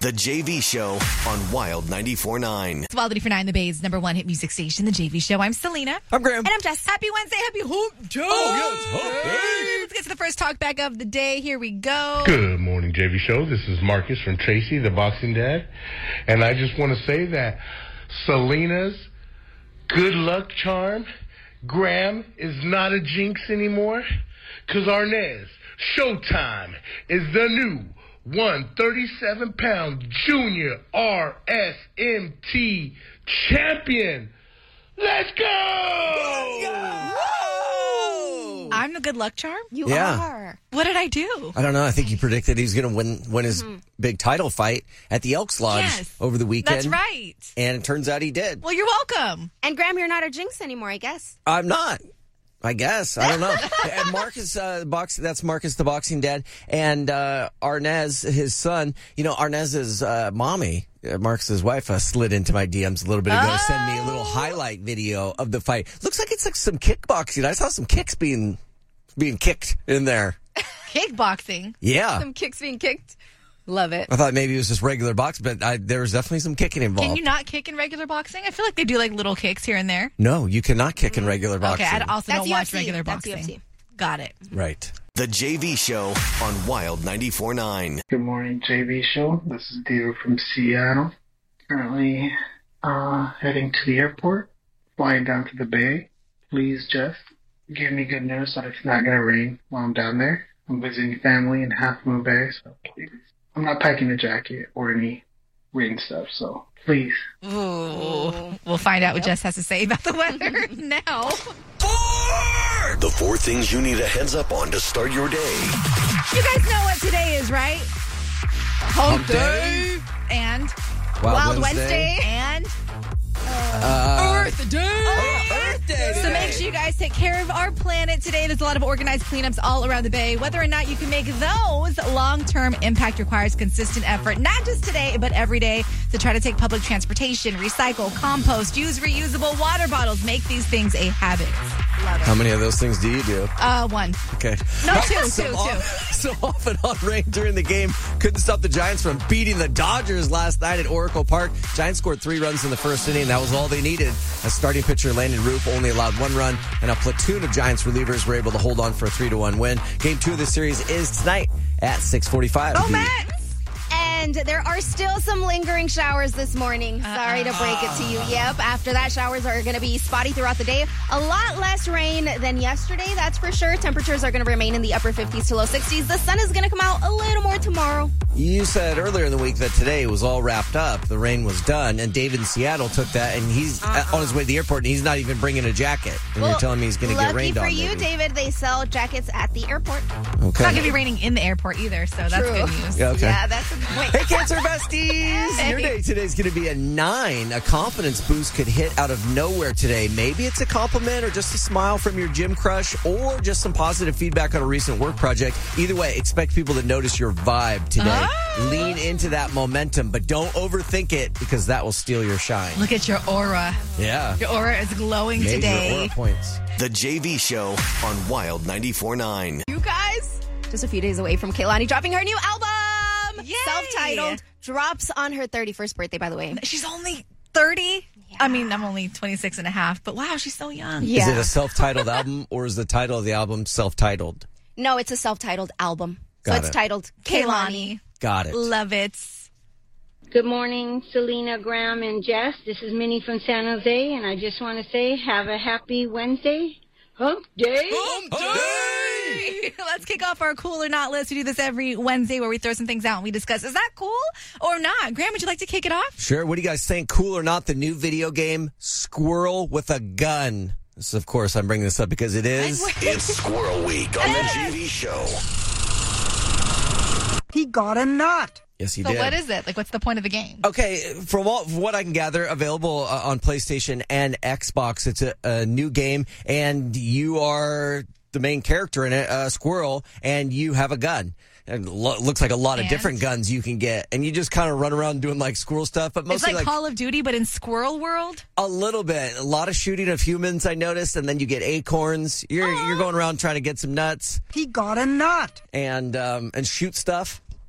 The JV Show on Wild 94.9. It's Wild 94.9, the Bay's #1 hit music station, The JV Show. I'm Selena. I'm Graham. And I'm Jess. Happy Wednesday. Happy Hump Day. Oh, yeah, it's Hump Day. Let's get to the first talk back of the day. Here we go. Good morning, JV Show. This is Marcus from Tracy, the boxing dad. And I just want to say that Selena's good luck charm, Graham, is not a jinx anymore. Because Arnez, Showtime, is the new 137-pound junior RSMT champion. Let's go! Whoa! I'm the good luck charm? You are. What did I do? I don't know. I think he predicted he's going to win his big title fight at the Elks Lodge over the weekend. That's right. And it turns out he did. Well, you're welcome. And Graham, you're not a jinx anymore, I guess. I'm not. I guess. I don't know. And Marcus, that's Marcus, the boxing dad. And Arnez, his son. You know, Arnez's mommy, Marcus's wife, slid into my DMs a little bit ago to send me a little highlight video of the fight. Looks like it's like some kickboxing. I saw some kicks being kicked in there. Kickboxing? Yeah. Some kicks being kicked. Love it. I thought maybe it was just regular boxing, but there was definitely some kicking involved. Can you not kick in regular boxing? I feel like they do like little kicks here and there. No, you cannot kick in regular boxing. Okay, I also That's don't watch UFC. regular That's boxing. UFC. Got it. Right. The JV Show on Wild 94.9. Good morning, JV Show. This is Theo from Seattle. Currently heading to the airport, flying down to the Bay. Please, Jeff, give me good news that it's not going to rain while I'm down there. I'm visiting family in Half Moon Bay, so please. I'm not packing a jacket or any rain stuff, so please. Ooh. We'll find out what Jess has to say about the weather now. The 4 things you need a heads up on to start your day. You guys know what today is, right? Hump Day. And Wild Wednesday. And Earth Day. Earth Day So today. make sure you guys take care of our planet today. There's a lot of organized cleanups all around the Bay. Whether or not you can make those, long-term impact requires consistent effort, not just today, but every day, to try to take public transportation, recycle, compost, use reusable water bottles. Make these things a habit. Love it. How many of those things do you do? 1. Okay. No, 2. So off and on rain during the game couldn't stop the Giants from beating the Dodgers last night at Oracle Park. Giants scored 3 runs in the first inning. That was all they needed. As starting pitcher Landon Roop only allowed 1 run, and a platoon of Giants relievers were able to hold on for a 3-1 win. Game 2 of the series is tonight at 6:45. Oh, Max! And there are still some lingering showers this morning. Sorry to break it to you. Yep, after that, showers are going to be spotty throughout the day. A lot less rain than yesterday, that's for sure. Temperatures are going to remain in the upper 50s to low 60s. The sun is going to come out a little more tomorrow. You said earlier in the week that today was all wrapped up. The rain was done, and David in Seattle took that, and he's on his way to the airport, and he's not even bringing a jacket. And you're telling me he's going to get rained on. Lucky for you, maybe. David, they sell jackets at the airport. Okay. It's not going to be raining in the airport either, so that's True. good news. Yeah, okay. Yeah, that's a good point. Hey, Cancer Besties! Your day today is going to be a 9. A confidence boost could hit out of nowhere today. Maybe it's a compliment or just a smile from your gym crush or just some positive feedback on a recent work project. Either way, expect people to notice your vibe today. Lean into that momentum, but don't overthink it because that will steal your shine. Look at your aura. Yeah. Your aura is glowing Major today. aura points. The JV Show on Wild 94.9. You guys, just a few days away from Kehlani dropping her new album. Yay! Self-titled. Drops on her 31st birthday, by the way. She's only 30. Yeah. I mean, I'm only 26 and a half, but wow, she's so young. Yeah. Is it a self-titled album or is the title of the album self-titled? No, it's a self-titled album. So Got it's it. titled Kehlani. Got it. Love it. Good morning, Selena, Graham, and Jess. This is Minnie from San Jose, and I just want to say have a happy Wednesday. Hump Day. Hump Day! Let's kick off our cool or not list. We do this every Wednesday where we throw some things out and we discuss, is that cool or not? Graham, would you like to kick it off? Sure. What do you guys think? Cool or not? The new video game, Squirrel with a Gun. This, of course, I'm bringing this up because it is. It's Squirrel Week on the JV Show. He got a nut. Yes, he So did. what is it? Like, what's the point of the game? Okay, from what I can gather, available on PlayStation and Xbox. It's a new game, and you are the main character in it, a squirrel, and you have a gun. And looks like a lot of different guns you can get, and you just kind of run around doing like squirrel stuff, but mostly It's like Call of Duty, but in squirrel world? a little bit. A lot of shooting of humans, I noticed, and then you get acorns. You're going around trying to get some nuts He got a nut. and shoot stuff.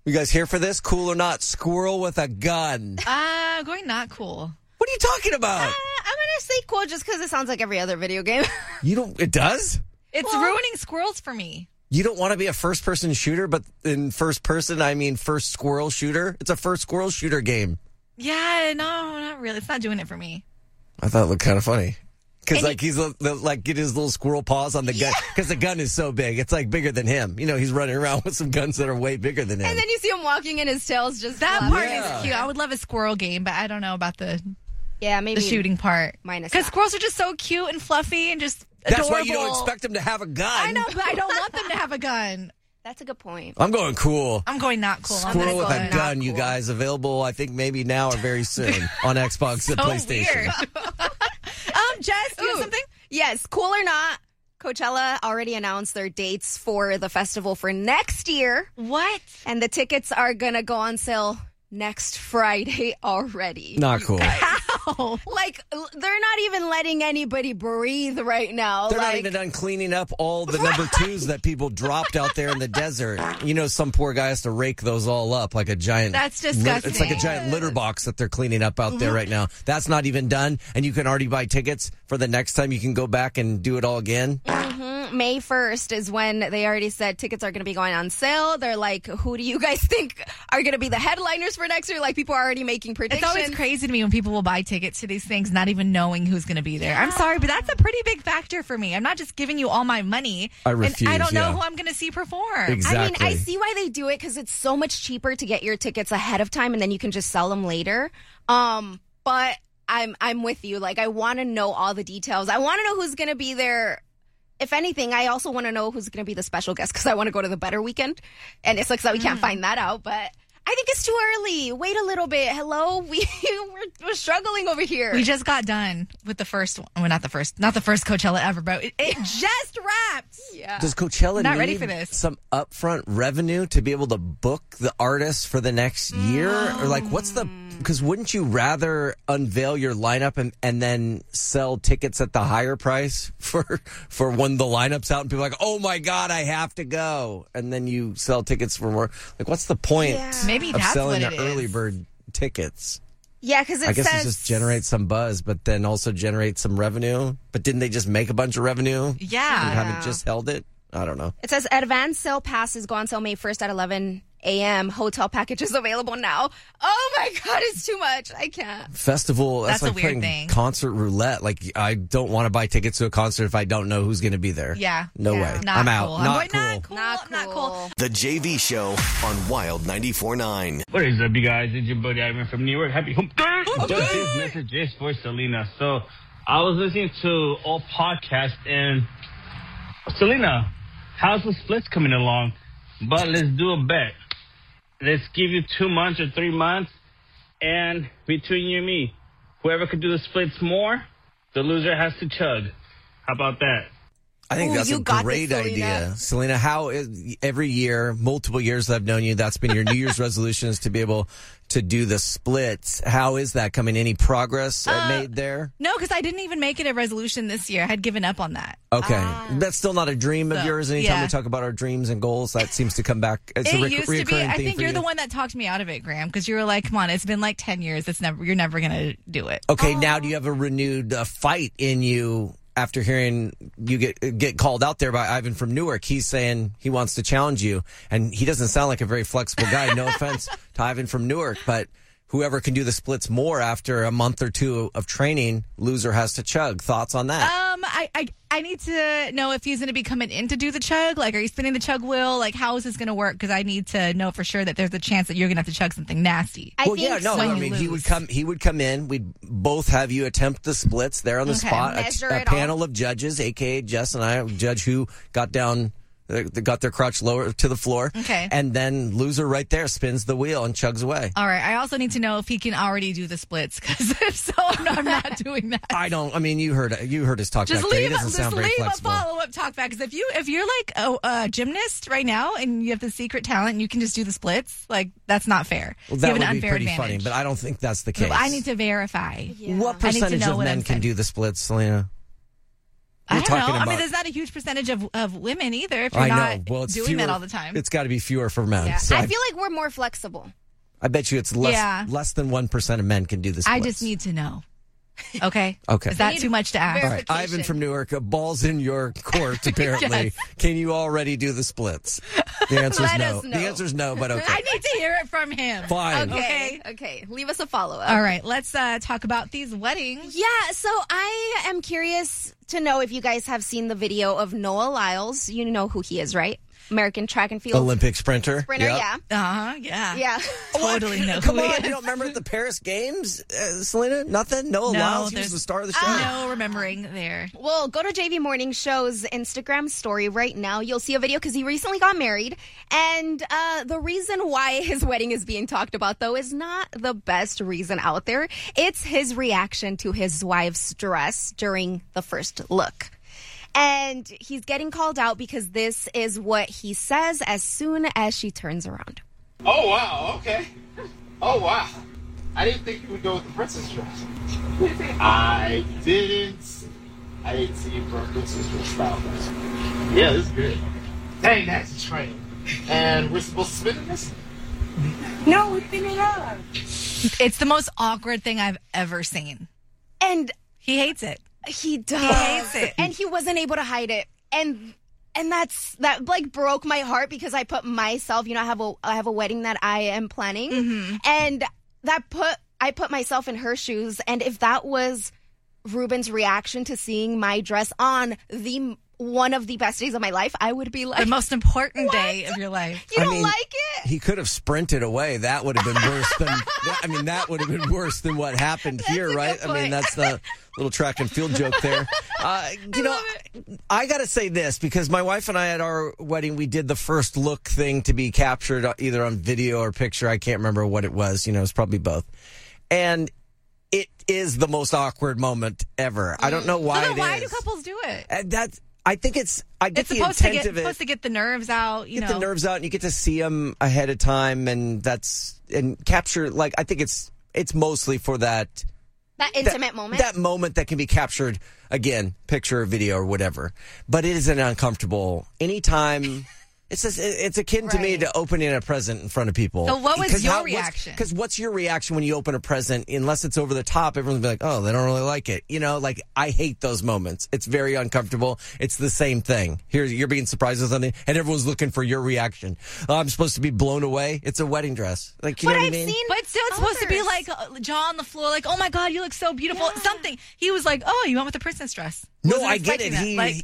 You guys here for this? Cool or not? Squirrel with a gun. Going not cool. What are you talking about? I'm going to say cool just because it sounds like every other video game. It does? It's ruining squirrels for me. You don't want to be a first-person shooter, but in first person, I mean first squirrel shooter? It's a first squirrel shooter game. Yeah, no, not really. It's not doing it for me. I thought it looked kind of funny. Because, he's get his little squirrel paws on the gun. Because the gun is so big. It's, bigger than him. He's running around with some guns that are way bigger than him. And then you see him walking and his tail's just That flapping. part is cute. I would love a squirrel game, but I don't know about the maybe shooting part. Minus Because that. squirrels are just so cute and fluffy and just That's adorable. why you don't expect them to have a gun. I know, but I don't want them to have a gun. That's a good point. I'm going cool. I'm going not cool. I'm Squirrel gonna with go a not gun, you cool. guys. Available, I think, maybe now or very soon on Xbox and So PlayStation. weird. Jess, do you have something? Yes, cool or not, Coachella already announced their dates for the festival for next year. What? And the tickets are going to go on sale next Friday already. Not cool. How? They're not even letting anybody breathe right now. They're not even done cleaning up all the number twos that people dropped out there in the desert. Some poor guy has to rake those all up like a giant. That's disgusting. It's like a giant litter box that they're cleaning up out there right now. That's not even done, and you can already buy tickets for the next time you can go back and do it all again. May 1st is when they already said tickets are going to be going on sale. They're like, who do you guys think are going to be the headliners for next year? People are already making predictions. It's always crazy to me when people will buy tickets to these things not even knowing who's going to be there. I'm sorry, but that's a pretty big factor for me. I'm not just giving you all my money. I refuse, and I don't know yeah. who I'm going to see perform. Exactly. I see why they do it because it's so much cheaper to get your tickets ahead of time and then you can just sell them later. But I'm with you. I want to know all the details. I want to know who's going to be there. If anything, I also want to know who's going to be the special guest because I want to go to the Better Weekend. And it sucks that we can't find that out, but I think it's too early. Wait a little bit. Hello? We're struggling over here. We just got done with the first one. Well, not the first Coachella ever, but it just wrapped. Yeah. Does Coachella Not need ready for this. some upfront revenue to be able to book the artists for the next year? Or what's the... Because wouldn't you rather unveil your lineup and then sell tickets at the higher price for when the lineup's out and people are like, oh my God, I have to go. And then you sell tickets for more. What's the point Maybe of that's selling what the it early is. bird tickets? Yeah, because I guess it just generates some buzz, but then also generates some revenue. But didn't they just make a bunch of revenue? Yeah. And haven't just held it? I don't know. It says advanced sale passes go on sale May 1st at 11 a.m. Hotel packages available now. Oh my God, it's too much. I can't. Festival, that's That's a like weird playing thing. concert roulette. I don't want to buy tickets to a concert if I don't know who's going to be there. Yeah. No Yeah. way. Not I'm out. cool. Not I'm cool. going, not cool. I'm not cool. The JV Show on Wild 94.9. What is up, you guys? It's your buddy Ivan from New York. Happy Hump Day! But this message is for Selena. So, I was listening to all podcasts, and Selena, how's the splits coming along? But let's do a bet. Let's give you 2 months or 3 months, and between you and me, whoever could do the splits more, the loser has to chug. How about that? I think Ooh, that's you a got great this, Selena. idea. Selena, every year, multiple years that I've known you, that's been your New Year's resolutions to be able to do the splits. How is that coming? Any progress made there? No, because I didn't even make it a resolution this year. I had given up on that. Okay. That's still not a dream of So, yours. Anytime yeah. we talk about our dreams and goals, that seems to come back. It's a It used to be. reoccurring I theme think for you're you. the one that talked me out of it, Graham, because you were like, come on, it's been like 10 years. You're never going to do it. Okay, now do you have a renewed fight in you after hearing you get called out there by Ivan from Newark? He's saying he wants to challenge you, and he doesn't sound like a very flexible guy. No offense to Ivan from Newark, but whoever can do the splits more after a month or two of training, loser has to chug. Thoughts on that? I need to know if he's going to be coming in to do the chug. Are you spinning the chug wheel? How is this going to work? Because I need to know for sure that there's a chance that you're going to have to chug something nasty. I think yeah, no. so. I mean, he would come in. We'd both have you attempt the splits there on the Okay. spot. Measure A it all. panel of judges, aka Jess and I, judge who got down. They got their crotch lower to the floor. Okay. And then loser right there spins the wheel and chugs away. All right. I also need to know if he can already do the splits, because if so, I'm not doing that. I don't. I mean, you heard his talk Just back there. He leave, doesn't sound very a flexible. follow-up talk back, because if you're like a gymnast right now and you have the secret talent and you can just do the splits, that's not fair. Well, you that have would an be unfair pretty advantage. funny, but I don't think that's the case. I need to verify. What I need to percentage know of what men I'm can saying. do the splits, Selena? I don't talking know. about. I mean, there's not a huge percentage of women either if you're I not know. Well, it's doing fewer, that all the time. It's got to be fewer for men. Yeah. So I feel like we're more flexible. I bet you it's less than 1% of men can do this. I just need to know. Okay. Okay. Is that too much to ask? All right, Ivan from Newark, balls in your court, apparently. Yes. Can you already do the splits? The answer is Let no. us know. The answer is no, but okay. I need to hear it from him. Fine. Okay. Leave us a follow-up. All right. Let's talk about these weddings. Yeah, so I am curious to know if you guys have seen the video of Noah Lyles. You know who he is, right? American track and field Olympic sprinter. sprinter, Yep. yeah. Uh-huh. Yeah. Yeah. Totally know Come who he on, is. you don't remember the Paris Games, Selena? Nothing? Noah No, Lyles? He was there's the star of the show. No remembering there. Well, go to JV Morning Show's Instagram story right now. You'll see a video because he recently got married. And the reason why his wedding is being talked about, though, is not the best reason out there. It's his reaction to his wife's dress during the first look. And he's getting called out because this is what he says as soon as she turns around. Oh, wow, okay. Oh, wow. I didn't think you would go with the princess dress. I didn't see you for a princess dress style. Yeah, this is good. Dang, that's a train. And we're supposed to spin this? No, we spin it up. It's the most awkward thing I've ever seen. And He hates it. he does. He hates it. And he wasn't able to hide it. And that like broke my heart because I put myself, I have a wedding that I am planning. Mm-hmm. And I put myself in her shoes. And if that was Ruben's reaction to seeing my dress on one of the best days of my life, I would be like, The most important day of your life. you don't like it? He could have sprinted away. That would have been worse than. That would have been worse than what happened here, a good right? I mean, point. that's the little track and field joke there. I got to say this because my wife and I at our wedding, we did the first look thing to be captured either on video or picture. I can't remember what it was. It was probably both, and it is the most awkward moment ever. I don't know why. So then it why is. do couples do it? I think I get It's the supposed intent of it. to get the nerves out. Get the nerves out, and you get to see them ahead of time, and capture. Like I think it's mostly for that intimate moment. that moment that can be captured again, picture or video or whatever. But it is an uncomfortable anytime. It's akin to me to opening a present in front of people. So what was your reaction? Because what's your reaction when you open a present? Unless it's over the top, everyone's be like, "Oh, they don't really like it." Like I hate those moments. It's very uncomfortable. It's the same thing. Here, you're being surprised with something, and everyone's looking for your reaction. Oh, I'm supposed to be blown away. It's a wedding dress. Like you know what I mean? But still, it's supposed to be like jaw on the floor, like, "Oh my God, you look so beautiful." Yeah. Something. He was like, "Oh, you went with the princess dress." No, I get it.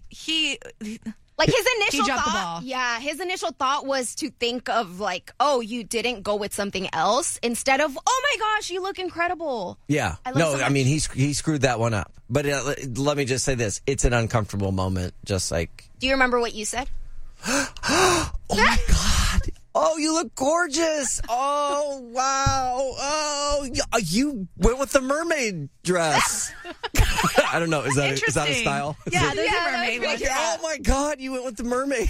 Like his initial he dropped thought, the ball. Yeah, his initial thought was to think of like, oh, you didn't go with something else instead of, oh my gosh, you look incredible. Yeah, I mean he screwed that one up. But let me just say this: it's an uncomfortable moment. Just like, do you remember what you said? Oh my God! Oh, you look gorgeous! Oh wow! Oh, you went with the mermaid dress. I don't know. Is that a style? Yeah, there's a mermaid one. Oh my God! You went with the mermaid.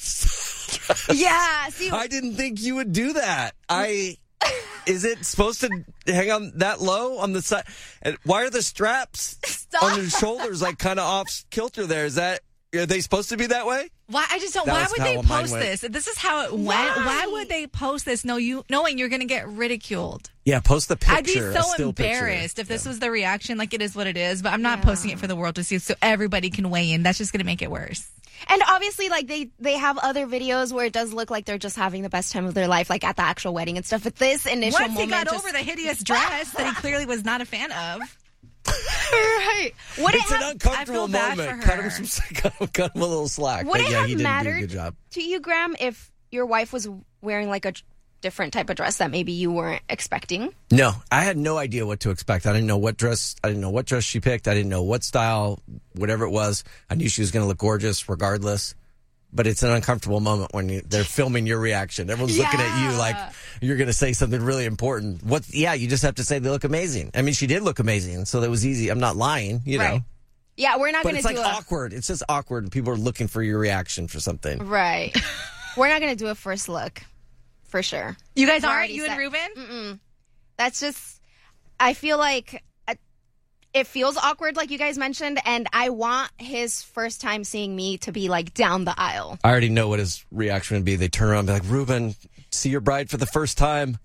Yeah. See, I didn't think you would do that. Is it supposed to hang on that low on the side? And why are the straps on your shoulders like kind of off kilter? There are they supposed to be that way? Why? I just don't. Why would they post this? This is how it went. Why would they post this? Knowing you're going to get ridiculed. Yeah, post the picture. I'd be so embarrassed if this was the reaction. Like it is what it is, but I'm not posting it for the world to see, so everybody can weigh in. That's just going to make it worse. And obviously, like they have other videos where it does look like they're just having the best time of their life, like at the actual wedding and stuff. But this initial once moment, he got over the hideous dress that he clearly was not a fan of. Right. It's an uncomfortable moment. Cut him a little slack. Would it have he didn't mattered do a good job. to you, Graham, if your wife was wearing like a different type of dress that maybe you weren't expecting? No, I had no idea what to expect. I didn't know what dress she picked. I didn't know what style, whatever it was. I knew she was going to look gorgeous regardless. But it's an uncomfortable moment when they're filming your reaction. Everyone's looking at you like you're going to say something really important. You just have to say they look amazing. I mean, she did look amazing, so that was easy. I'm not lying, you know. Yeah, we're not going to do it's like awkward. It's just awkward, and people are looking for your reaction for something. Right. We're not going to do a first look, for sure. You guys aren't? You and Ruben? Mm-mm. That's just, I feel like It feels awkward, like you guys mentioned, and I want his first time seeing me to be like down the aisle. I already know what his reaction would be. They turn around and be like, Ruben, see your bride for the first time.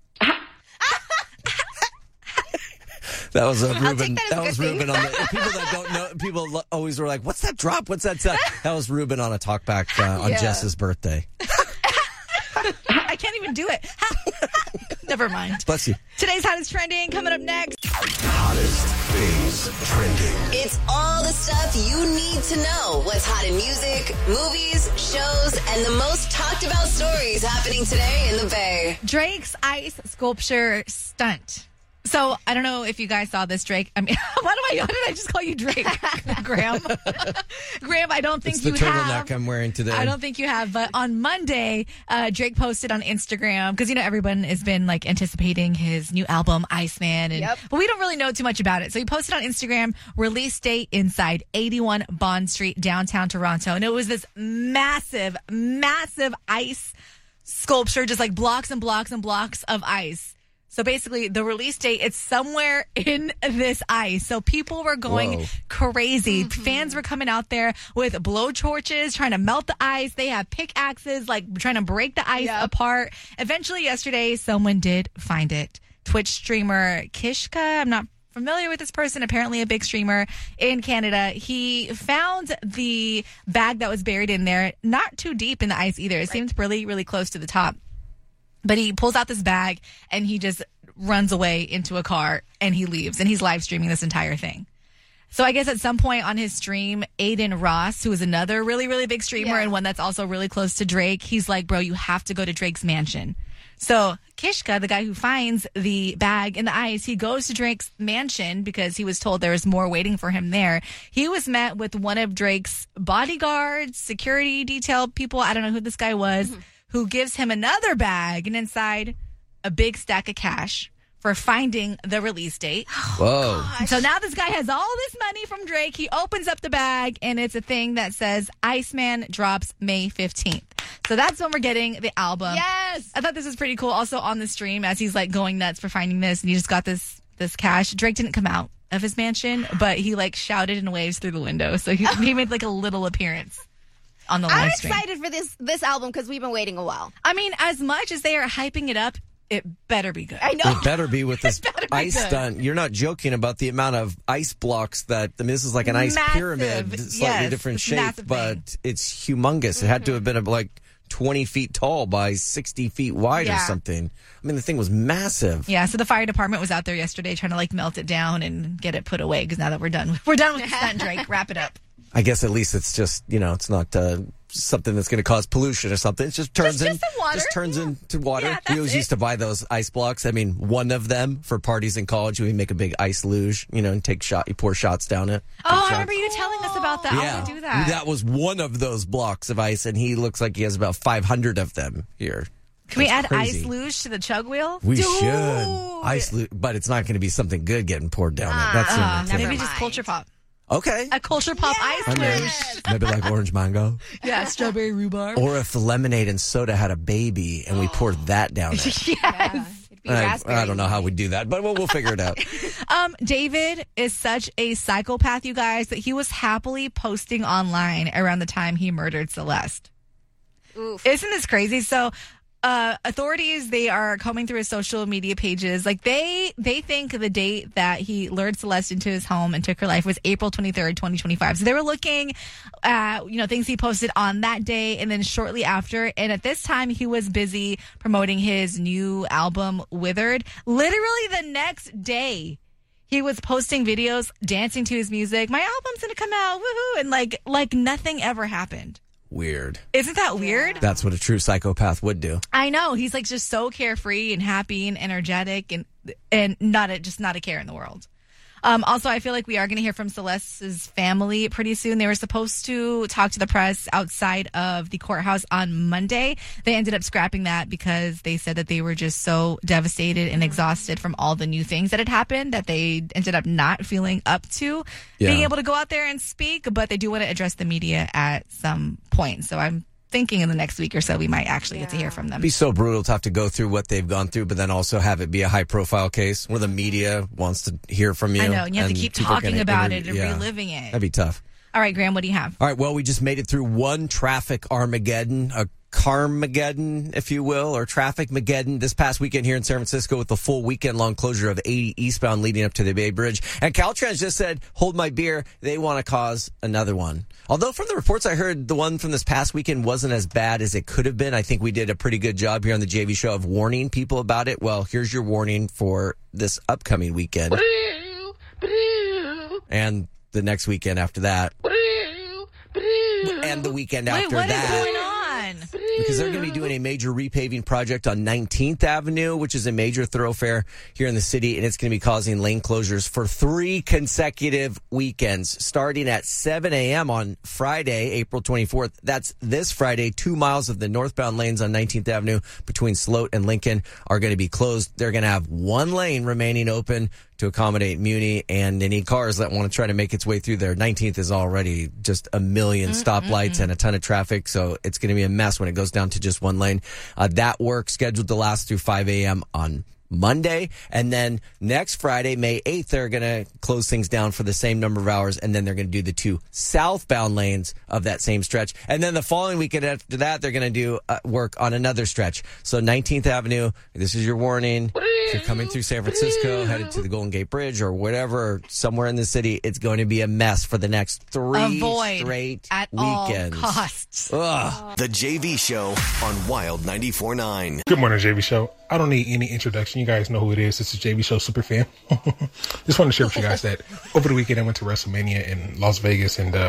That was Ruben. That was Ruben on the people that don't know. People always were like, "What's that drop? What's that?" That was Ruben on a talkback on Jess's birthday. I can't even do it. Never mind. Bless you. Today's hottest trending coming up next. Hottest things trending. It's all the stuff you need to know. What's hot in music, movies, shows, and the most talked about stories happening today in the Bay. Drake's ice sculpture stunt. So, I don't know if you guys saw this, Drake. I mean, why did I just call you Drake? Graham? Graham, I don't think it's you the have. turtleneck I'm wearing today. I don't think you have. But on Monday, Drake posted on Instagram, because, everyone has been, anticipating his new album, Iceman. But we don't really know too much about it. So, he posted on Instagram, release date inside 81 Bond Street, downtown Toronto. And it was this massive, massive ice sculpture, just blocks and blocks and blocks of ice. So basically, the release date, it's somewhere in this ice. So people were going crazy. Mm-hmm. Fans were coming out there with blowtorches, trying to melt the ice. They have pickaxes, trying to break the ice apart. Eventually, yesterday, someone did find it. Twitch streamer Kishka, I'm not familiar with this person, apparently a big streamer in Canada. He found the bag that was buried in there, not too deep in the ice either. It seemed really, really close to the top. But he pulls out this bag and he just runs away into a car and he leaves. And he's live streaming this entire thing. So I guess at some point on his stream, Aiden Ross, who is another really, really big streamer and one that's also really close to Drake, he's like, bro, you have to go to Drake's mansion. So Kishka, the guy who finds the bag in the ice, he goes to Drake's mansion because he was told there was more waiting for him there. He was met with one of Drake's bodyguards, security detail people. I don't know who this guy was. Mm-hmm. Who gives him another bag and inside a big stack of cash for finding the release date. Whoa. So now this guy has all this money from Drake. He opens up the bag and it's a thing that says Iceman drops May 15th. So that's when we're getting the album. Yes. I thought this was pretty cool. Also on the stream as he's going nuts for finding this and he just got this cash. Drake didn't come out of his mansion, but he shouted and waves through the window. So he made a little appearance. On the live stream. I'm excited for this album because we've been waiting a while. I mean, as much as they are hyping it up, it better be good. I know. It better be with this ice stunt. You're not joking about the amount of ice blocks that, this is like an ice pyramid, slightly different shape, but it's humongous. It had to have been 20 feet tall by 60 feet wide or something. I mean, the thing was massive. Yeah, so the fire department was out there yesterday trying to melt it down and get it put away because now that we're done with the stunt, Drake. Wrap it up. I guess at least it's just, it's not something that's going to cause pollution or something. It just turns into water. Yeah, We always used to buy those ice blocks. I mean, one of them for parties in college, we make a big ice luge, and you pour shots down it. Oh, I remember you telling us about that. Yeah. I want to do that. That was one of those blocks of ice, and he looks like he has about 500 of them here. Can we add ice luge to the chug wheel? We should. Ice luge, but it's not going to be something good getting poured down it. That's maybe just culture pop. Okay. A culture pop ice luge. Maybe like orange mango. Yeah, strawberry rhubarb. Or if lemonade and soda had a baby and we poured that down it. Yes. I don't know how we do that, but we'll figure it out. David is such a psychopath, you guys, that he was happily posting online around the time he murdered Celeste. Oof. Isn't this crazy? So authorities, they are combing through his social media pages. They think the date that he lured Celeste into his home and took her life was April 23rd, 2025. So they were looking at, things he posted on that day and then shortly after. And at this time, he was busy promoting his new album, Withered. Literally the next day, he was posting videos, dancing to his music. My album's going to come out, woohoo. And like nothing ever happened. Weird. Isn't that weird? That's what a true psychopath would do. I know. He's just so carefree and happy and energetic and not a care in the world. Also, I feel like we are going to hear from Celeste's family pretty soon. They were supposed to talk to the press outside of the courthouse on Monday. They ended up scrapping that because they said that they were just so devastated and exhausted from all the new things that had happened that they ended up not feeling up to being able to go out there and speak. But they do want to address the media at some point. So I'm thinking in the next week or so we might actually get to hear from them. It'd be so brutal to have to go through what they've gone through, but then also have it be a high-profile case where the media wants to hear from you. I know, and you have to keep talking about it and reliving it. That'd be tough. All right, Graham, what do you have? All right, well, we just made it through one traffic Armageddon, a Carmageddon, if you will, or Traffic-mageddon this past weekend here in San Francisco with the full weekend-long closure of 80 eastbound leading up to the Bay Bridge. And Caltrans just said, hold my beer, they want to cause another one. Although from the reports I heard, the one from this past weekend wasn't as bad as it could have been. I think we did a pretty good job here on the JV Show of warning people about it. Well, here's your warning for this upcoming weekend. And the next weekend after that. And the weekend after what that. What is going on? Because they're going to be doing a major repaving project on 19th Avenue, which is a major thoroughfare here in the city, and it's going to be causing lane closures for 3 consecutive weekends, starting at 7 a.m. on Friday, April 24th. That's this Friday. 2 miles of the northbound lanes on 19th Avenue between Sloat and Lincoln are going to be closed. They're going to have 1 lane remaining open to accommodate Muni and any cars that want to try to make its way through there. 19th is already just a million stoplights and a ton of traffic, so it's going to be a mess when it goes down to just 1 lane. That work scheduled to last through 5 a.m. on Monday, and then next Friday, May 8th, they're going to close things down for the same number of hours, and then they're going to do the 2 southbound lanes of that same stretch. And then the following weekend after that, they're going to do work on another stretch. So 19th Avenue, this is your warning. If you're coming through San Francisco, headed to the Golden Gate Bridge or whatever, or somewhere in the city, it's going to be a mess for the next 3 straight at weekends. All costs. Ugh. The JV Show on Wild 94.9. Good morning, JV Show. I don't need any introduction. You guys know who it is. This is JV Show Superfan. Just wanted to share with you guys that over the weekend I went to WrestleMania in Las Vegas, and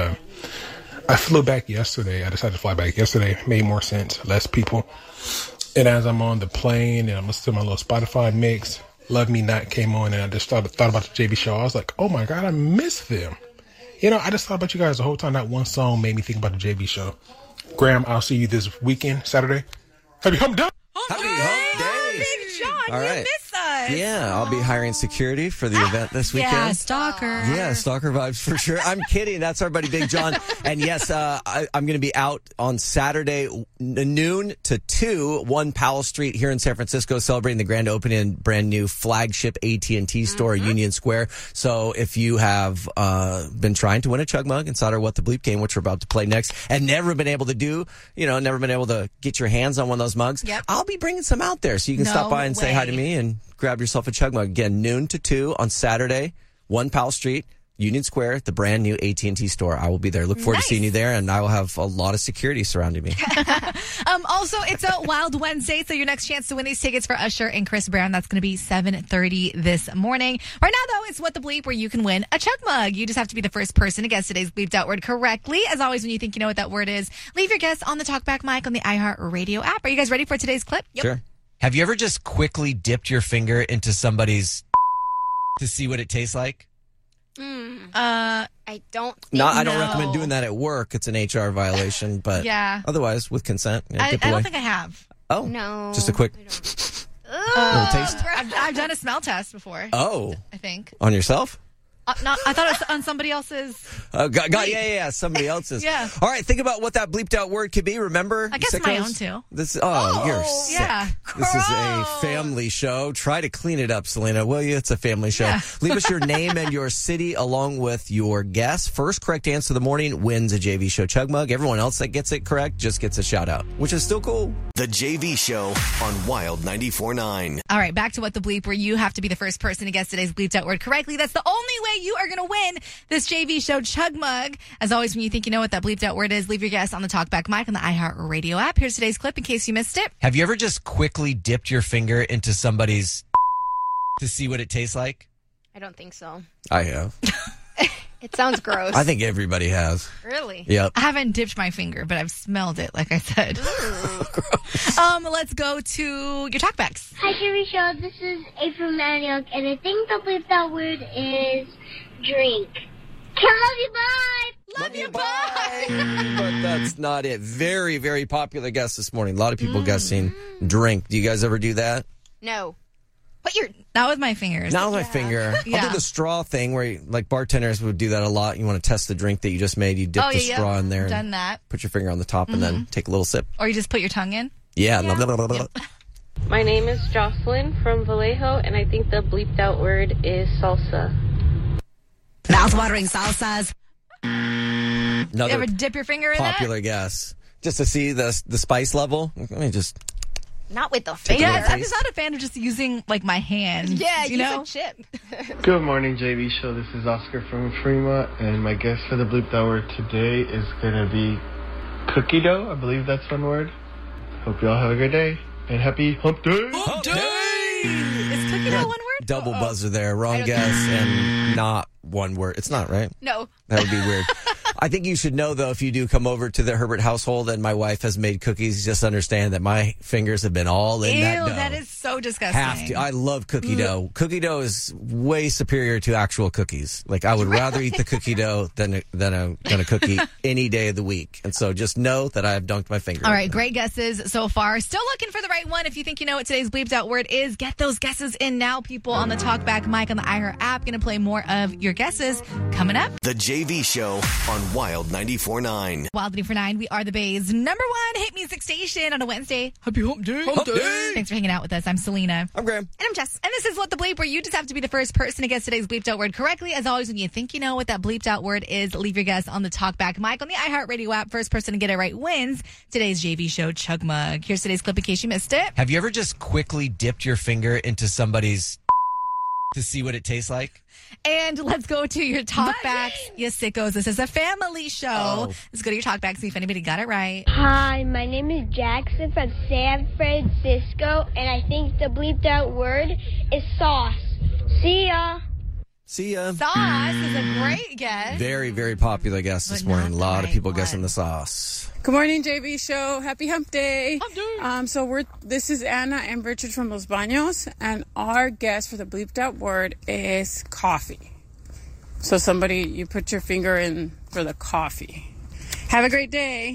I flew back yesterday. I decided to fly back yesterday. Made more sense. Less people. And as I'm on the plane and I'm listening to my little Spotify mix, Love Me Not came on, and I just thought about the JV Show. I was like, oh my God, I miss them. You know, I just thought about you guys the whole time. That one song made me think about the JV Show. Graham, I'll see you this weekend, Saturday. Happy hump day. Happy hump day. Big John, All you right. miss us. Yeah, I'll be hiring security for the event this weekend. Yeah, stalker. Yeah, stalker vibes for sure. I'm kidding. That's our buddy Big John. And yes, I'm going to be out on Saturday noon to 2, 1 Powell Street here in San Francisco, celebrating the grand opening and brand new flagship AT&T store, Union Square. So if you have been trying to win a Chug Mug inside our What the Bleep game, which we're about to play next, and never been able to do, never been able to get your hands on one of those mugs, I'll be bringing some out there so you can stop by and say hi to me and grab yourself a Chug Mug. Again, noon to 2 on Saturday, 1 Powell Street, Union Square, the brand new AT&T store. I will be there. Look forward to seeing you there, and I will have a lot of security surrounding me. Also, it's a Wild Wednesday, so your next chance to win these tickets for Usher and Chris Brown, that's going to be 7:30 this morning. Right now, though, it's What the Bleep, where you can win a Chug Mug. You just have to be the first person to guess today's bleeped out word correctly. As always, when you think you know what that word is, leave your guess on the TalkBack mic on the iHeart Radio app. Are you guys ready for today's clip? Yep. Sure. Have you ever just quickly dipped your finger into somebody's to see what it tastes like? I don't think I don't recommend doing that at work. It's an HR violation, but otherwise, with consent, I don't think I have. Oh, no. Just a quick little taste. I've done a smell test before. Oh. I think. On yourself? No, I thought it was on somebody else's. Somebody else's. Yeah. All right, think about what that bleeped out word could be. Remember? I guess my own too. You're sick. Yeah. This is a family show. Try to clean it up, Selena, will you? It's a family show. Yeah. Leave us your name and your city along with your guess. First correct answer of the morning wins a JV Show Chug Mug. Everyone else that gets it correct just gets a shout out, which is still cool. The JV Show on Wild 94.9. All right, back to What the Bleep, where you have to be the first person to guess today's bleeped out word correctly. That's the only way you are going to win this JV Show Chug Mug. As always, when you think you know what that bleeped out word is, leave your guess on the TalkBack mic on the iHeart Radio app. Here's today's clip in case you missed it. Have you ever just quickly dipped your finger into somebody's to see what it tastes like? I don't think so. I have. It sounds gross. I think everybody has. Really? Yep. I haven't dipped my finger, but I've smelled it, like I said. Let's go to your talkbacks. Hi, JV Show. This is April Maniok, and I think the bleeped out word is drink. Love you, bye. Love you, bye. But that's not it. Very, very popular guess this morning. A lot of people guessing drink. Do you guys ever do that? No. Not with my fingers. Not with my finger. I'll do the straw thing where, like, bartenders would do that a lot. You want to test the drink that you just made. You dip the straw in there. Done that. Put your finger on the top and then take a little sip. Or you just put your tongue in. Yeah. My name is Jocelyn from Vallejo, and I think the bleeped out word is salsa. Mouth-watering salsas. Another you ever dip your finger in popular guess. Just to see the spice level. Let me just... Not with the finger. Yeah, I'm just not a fan of just using, like, my hand. Yeah, you know? a chip. Good morning, JV Show. This is Oscar from Fremont, and my guess for the bleeped out word today is going to be cookie dough. I believe that's one word. Hope you all have a great day, and happy hump day! Hump day! Is cookie dough one word? Double buzzer there. Wrong guess and not one word. It's not, right? No. That would be weird. I think you should know, though, if you do come over to the Herbert household and my wife has made cookies, just understand that my fingers have been all in that dough. That is so disgusting. Have to. I love cookie dough. Cookie dough is way superior to actual cookies. Like, I would rather eat the cookie dough than a cookie any day of the week. And so just know that I have dunked my finger. All right, great guesses so far. Still looking for the right one. If you think you know what today's bleeped out word is, get those guesses in now, people, on the Talkback mic on the iHeart app. Going to play more of your guesses coming up. The JV Show on Wild 94.9. Wild 94.9, we are the Bay's #1 hit music station on a Wednesday. Happy Hump Day. Hump Day. Thanks for hanging out with us. I'm Selena. I'm Graham. And I'm Jess. And this is What the Bleep, where you just have to be the first person to guess today's bleeped out word correctly. As always, when you think you know what that bleeped out word is, leave your guess on the Talkback mic on the iHeartRadio app. First person to get it right wins today's JV Show Chug Mug. Here's today's clip in case you missed it. Have you ever just quickly dipped your finger into somebody's to see what it tastes like? And let's go to your Talkbacks, you sickos. This is a family show. Oh. Let's go to your Talkbacks, see if anybody got it right. Hi, my name is Jackson from San Francisco, and I think the bleeped out word is sauce. See ya. See ya. Sauce is a great guess. Very, very popular guess this morning. A lot of people guessing the sauce. Good morning, JV Show. Happy Hump Day. This is Anna and Richard from Los Baños, and our guess for the bleeped out word is coffee. So you put your finger in for the coffee. Have a great day.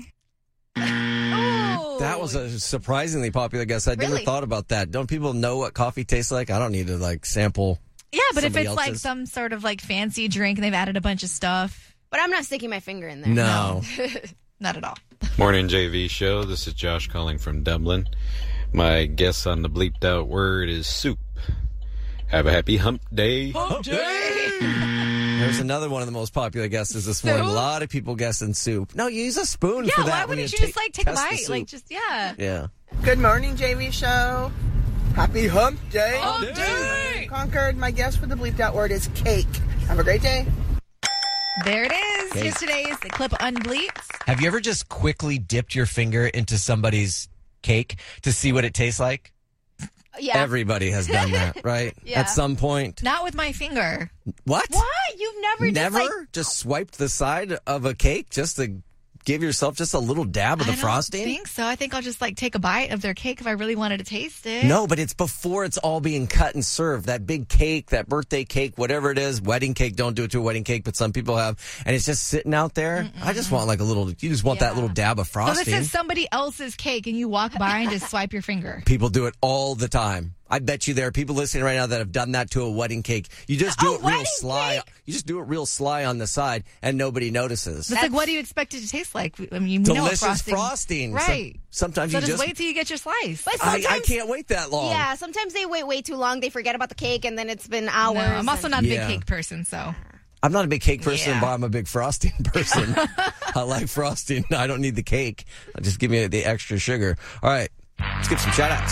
That was a surprisingly popular guess. I never thought about that. Don't people know what coffee tastes like? I don't need to sample. Yeah, but if it's else's. like some sort of fancy drink and they've added a bunch of stuff. But I'm not sticking my finger in there. No. Not at all. Morning, JV Show. This is Josh calling from Dublin. My guess on the bleeped out word is soup. Have a happy hump day. Hump day! There's another one of the most popular guesses this morning. A lot of people guessing soup. No, you use a spoon for that. Why wouldn't you just take a bite? Yeah. Good morning, JV Show. Happy hump day. Hump day! Concord, my guess for the bleeped out word is cake. Have a great day. There it is. Cake. Here's today's clip unbleeped. Have you ever just quickly dipped your finger into somebody's cake to see what it tastes like? Yeah. Everybody has done that, right? Yeah. At some point. Not with my finger. What? What? You've never just swiped the side of a cake just to give yourself just a little dab of the frosting? I don't think so. I think I'll just take a bite of their cake if I really wanted to taste it. No, but it's before it's all being cut and served. That big cake, that birthday cake, whatever it is, wedding cake, don't do it to a wedding cake, but some people have. And it's just sitting out there. Mm-mm. I just want you just want that little dab of frosting. So this is somebody else's cake and you walk by and just swipe your finger. People do it all the time. I bet you there are people listening right now that have done that to a wedding cake. You just do it real sly. You just do it real sly on the side, and nobody notices. It's what do you expect it to taste like? I mean, you delicious know frosting, right? Sometimes so you just wait till you get your slice. But I can't wait that long. Yeah, sometimes they wait way too long. They forget about the cake, and then it's been hours. No, I'm also not a big cake person, so. I'm not a big cake person, but I'm a big frosting person. I like frosting. I don't need the cake. Just give me the extra sugar. All right, let's give some shout-outs.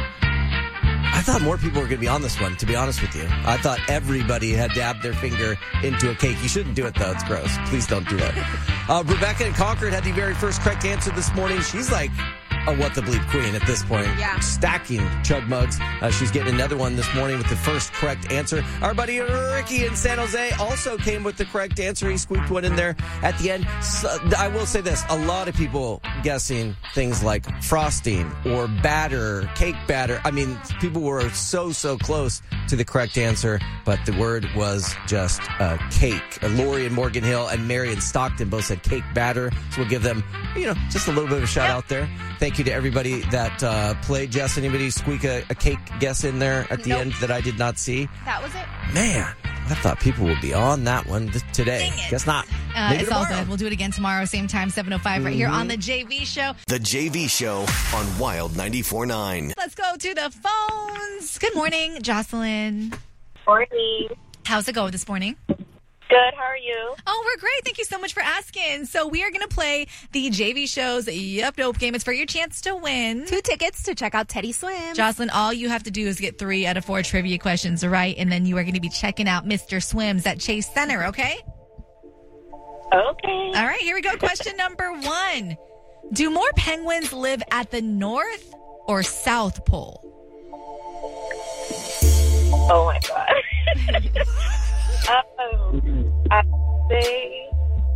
I thought more people were going to be on this one, to be honest with you. I thought everybody had dabbed their finger into a cake. You shouldn't do it, though. It's gross. Please don't do that. Rebecca in Concord had the very first correct answer this morning. She's like a What the Bleep queen at this point. Yeah. Stacking chug mugs. She's getting another one this morning with the first correct answer. Our buddy Ricky in San Jose also came with the correct answer. He squeaked one in there at the end. So, I will say this. A lot of people guessing things like frosting or batter, cake batter. I mean, people were so close to the correct answer, but the word was just cake. Lori in Morgan Hill and Mary in Stockton both said cake batter. So we'll give them, just a little bit of a shout out there. Thank thank you to everybody that played. Jess, anybody squeak a cake guess in there at the end that I did not see? That was it. Man, I thought people would be on that one today. Guess not. Maybe it's all tomorrow. good. We'll do it again tomorrow, same time, 7:05, right here on The JV Show. The JV Show on Wild 94.9. Let's go to the phones. Good morning, Jocelyn. Morning. How's it going this morning? Good. How are you? Oh, we're great. Thank you so much for asking. So we are going to play the JV Show's Yup Nope game. It's for your chance to win 2 tickets to check out Teddy Swim. Jocelyn, all you have to do is get 3 out of 4 trivia questions right, and then you are going to be checking out Mr. Swims at Chase Center, okay? Okay. All right, here we go. Question number 1. Do more penguins live at the North or South Pole? Oh, my God. I'd say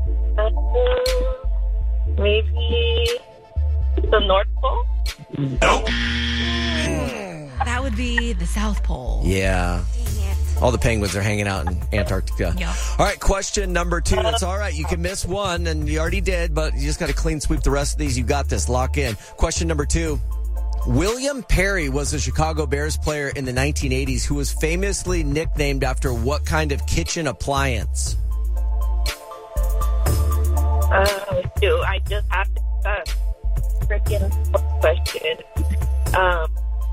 maybe the North Pole. Nope. That would be the South Pole. Yeah. All the penguins are hanging out in Antarctica. Yeah. All right, question number 2. That's all right. You can miss one, and you already did, but you just got to clean sweep the rest of these. You got this. Lock in. Question number 2. William Perry was a Chicago Bears player in the 1980s who was famously nicknamed after what kind of kitchen appliance? I just have to freaking question. I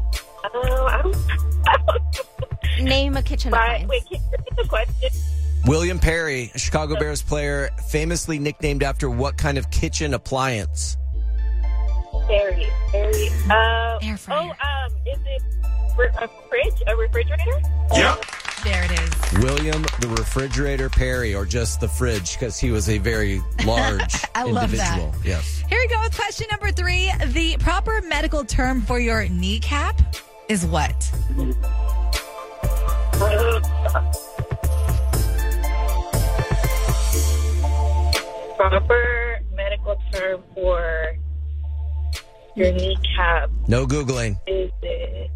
don't Name a kitchen appliance. Wait, can you repeat the question? William Perry, a Chicago Bears player, famously nicknamed after what kind of kitchen appliance? Air fryer. Is it a fridge? A refrigerator? Yep. There it is. William the Refrigerator Perry, or just the fridge, because he was a very large I love individual. that. Yes. Here we go with question number 3. The proper medical term for your kneecap is what? Proper medical term for your kneecap. No Googling. Is it?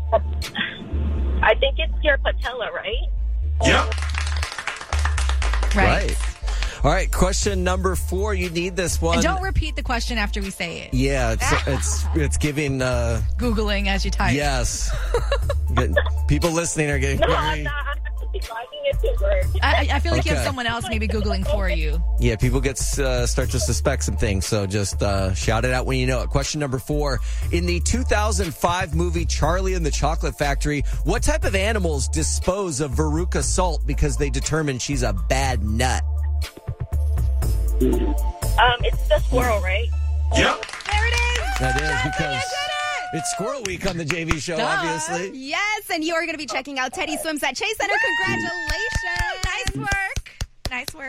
I think it's your patella, right? Yep. Right. All right, question number 4. You need this one. And don't repeat the question after we say it. Yeah, it's giving. Googling as you type. Yes. People listening are getting No, very. I'm not. I'm actually typing it to work. I feel like you have Okay. someone else maybe Googling for you. Yeah, people start to suspect some things, so just shout it out when you know it. Question number 4. In the 2005 movie Charlie and the Chocolate Factory, what type of animals dispose of Veruca Salt because they determine she's a bad nut? It's the squirrel, right? Yep. There it is. That is because it's Squirrel Week on the JV Show, obviously. Yes, and you are going to be checking out Teddy Swims at Chase Center. Congratulations. Nice work.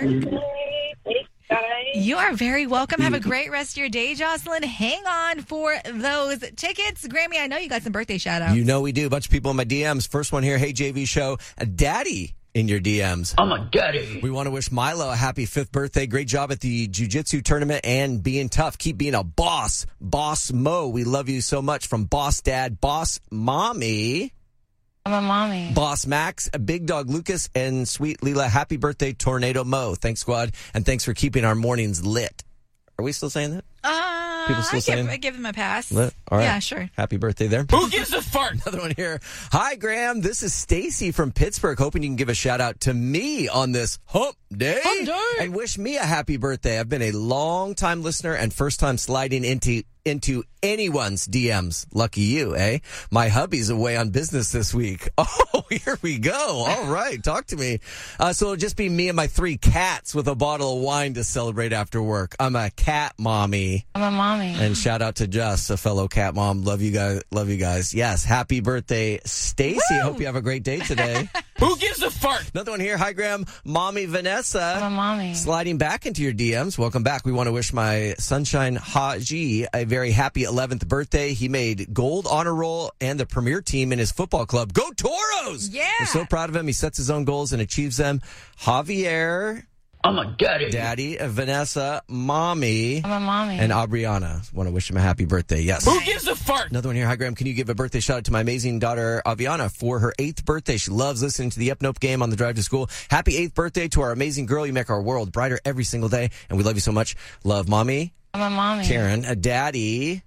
You are very welcome. Have a great rest of your day, Jocelyn. Hang on for those tickets. Grammy, I know you got some birthday shout-outs. You know we do. A bunch of people in my DMs. First one here, hey, JV Show. A daddy in your DMs. I'm a daddy. We want to wish Milo a happy 5th birthday. Great job at the jiu-jitsu tournament and being tough. Keep being a boss. Boss Mo, we love you so much. From Boss Dad, Boss Mommy. I'm a mommy. Boss Max, Big Dog Lucas, and Sweet Leela. Happy birthday, Tornado Mo. Thanks, squad. And thanks for keeping our mornings lit. Are we still saying that? People still saying? I give them a pass. Lit? All right. Yeah, sure. Happy birthday there. Who gives a fart? Another one here. Hi, Graham. This is Stacy from Pittsburgh. Hoping you can give a shout out to me on this hump day. Hump day. And wish me a happy birthday. I've been a long time listener and first time sliding into anyone's DMs. Lucky you, eh? My hubby's away on business this week. Oh, here we go. All right. Talk to me. So it'll just be me and my 3 cats with a bottle of wine to celebrate after work. I'm a cat mommy. I'm a mommy. And shout out to Jess, a fellow cat mom. Love you guys. Love you guys. Yes. Happy birthday, Stacy. Hope you have a great day today. Who gives a fart? Another one here. Hi, Graham. Mommy Vanessa. I'm a mommy. Sliding back into your DMs. Welcome back. We want to wish my sunshine Haji a very happy 11th birthday. He made gold honor roll and the premier team in his football club. Go Toros! Yeah. We're so proud of him. He sets his own goals and achieves them. Javier. I'm a daddy. Daddy, Vanessa, Mommy. I'm a mommy. And Aubriana. Want to wish him a happy birthday. Yes. Who gives a fart? Another one here. Hi, Graham. Can you give a birthday shout out to my amazing daughter, Aviana, for her 8th birthday? She loves listening to the Up Nope game on the drive to school. Happy 8th birthday to our amazing girl. You make our world brighter every single day, and we love you so much. Love, Mommy. I'm a mommy. Karen, a daddy.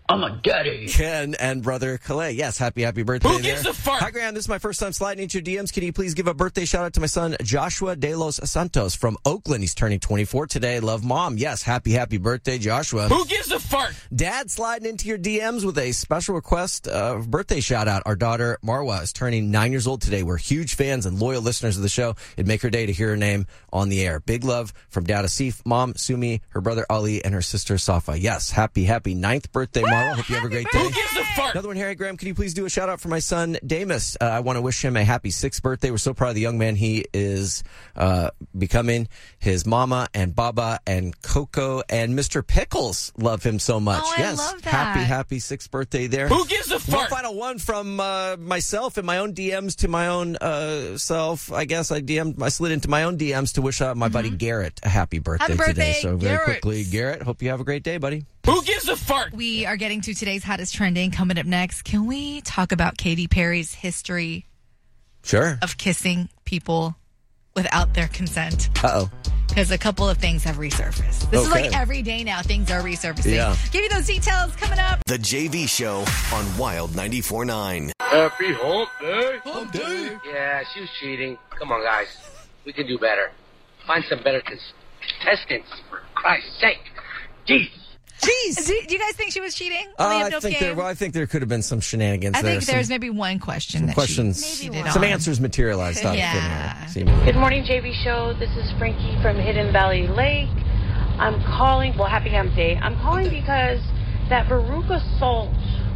I'm a daddy. Ken and brother Calais. Yes, happy birthday. Who gives there. a fart? Hi, Graham. This is my first time sliding into your DMs. Can you please give a birthday shout out to my son, Joshua De Los Santos from Oakland? He's turning 24 today. Love, Mom. Yes, happy birthday, Joshua. Who gives a fart? Dad sliding into your DMs with a special request of birthday shout out. Our daughter, Marwa, is turning 9 years old today. We're huge fans and loyal listeners of the show. It'd make her day to hear her name on the air. Big love from Dad Asif, Mom, Sumi, her brother Ali, and her sister Safa. Yes, happy 9th birthday, Marwa. Hope you have a great day. Who gives a fart? Another one, Harry Graham. Can you please do a shout out for my son, Damus? I want to wish him a happy 6th birthday. We're so proud of the young man he is becoming. His mama and Baba and Coco and Mr. Pickles love him so much. Oh, yes, I love that. Happy 6th birthday there. Who gives a fart? One final one from myself and my own DMs to my own self. I guess I slid into my own DMs to wish my buddy Garrett a happy birthday, today. So very quickly, Garrett, hope you have a great day, buddy. Who gives a fart? We are getting to today's hottest trending. Coming up next, can we talk about Katy Perry's history Sure. of kissing people without their consent? Uh-oh. Because a couple of things have resurfaced. This is Okay. like every day now, things are resurfacing. Yeah. Give you those details coming up. The JV Show on Wild 94.9. Happy hump day. Hump day. Yeah, she was cheating. Come on, guys. We can do better. Find some better contestants, for Christ's sake. Jeez. Jeez. Do you guys think she was cheating on the I Hypno think game? I think there could have been some shenanigans I there. think there's maybe one question that questions, she did some on. answers materialized out Yeah. of it. Good morning, JV Show. This is Frankie from Hidden Valley Lake. I'm calling, happy Hump Day. I'm calling because that Veruca Salt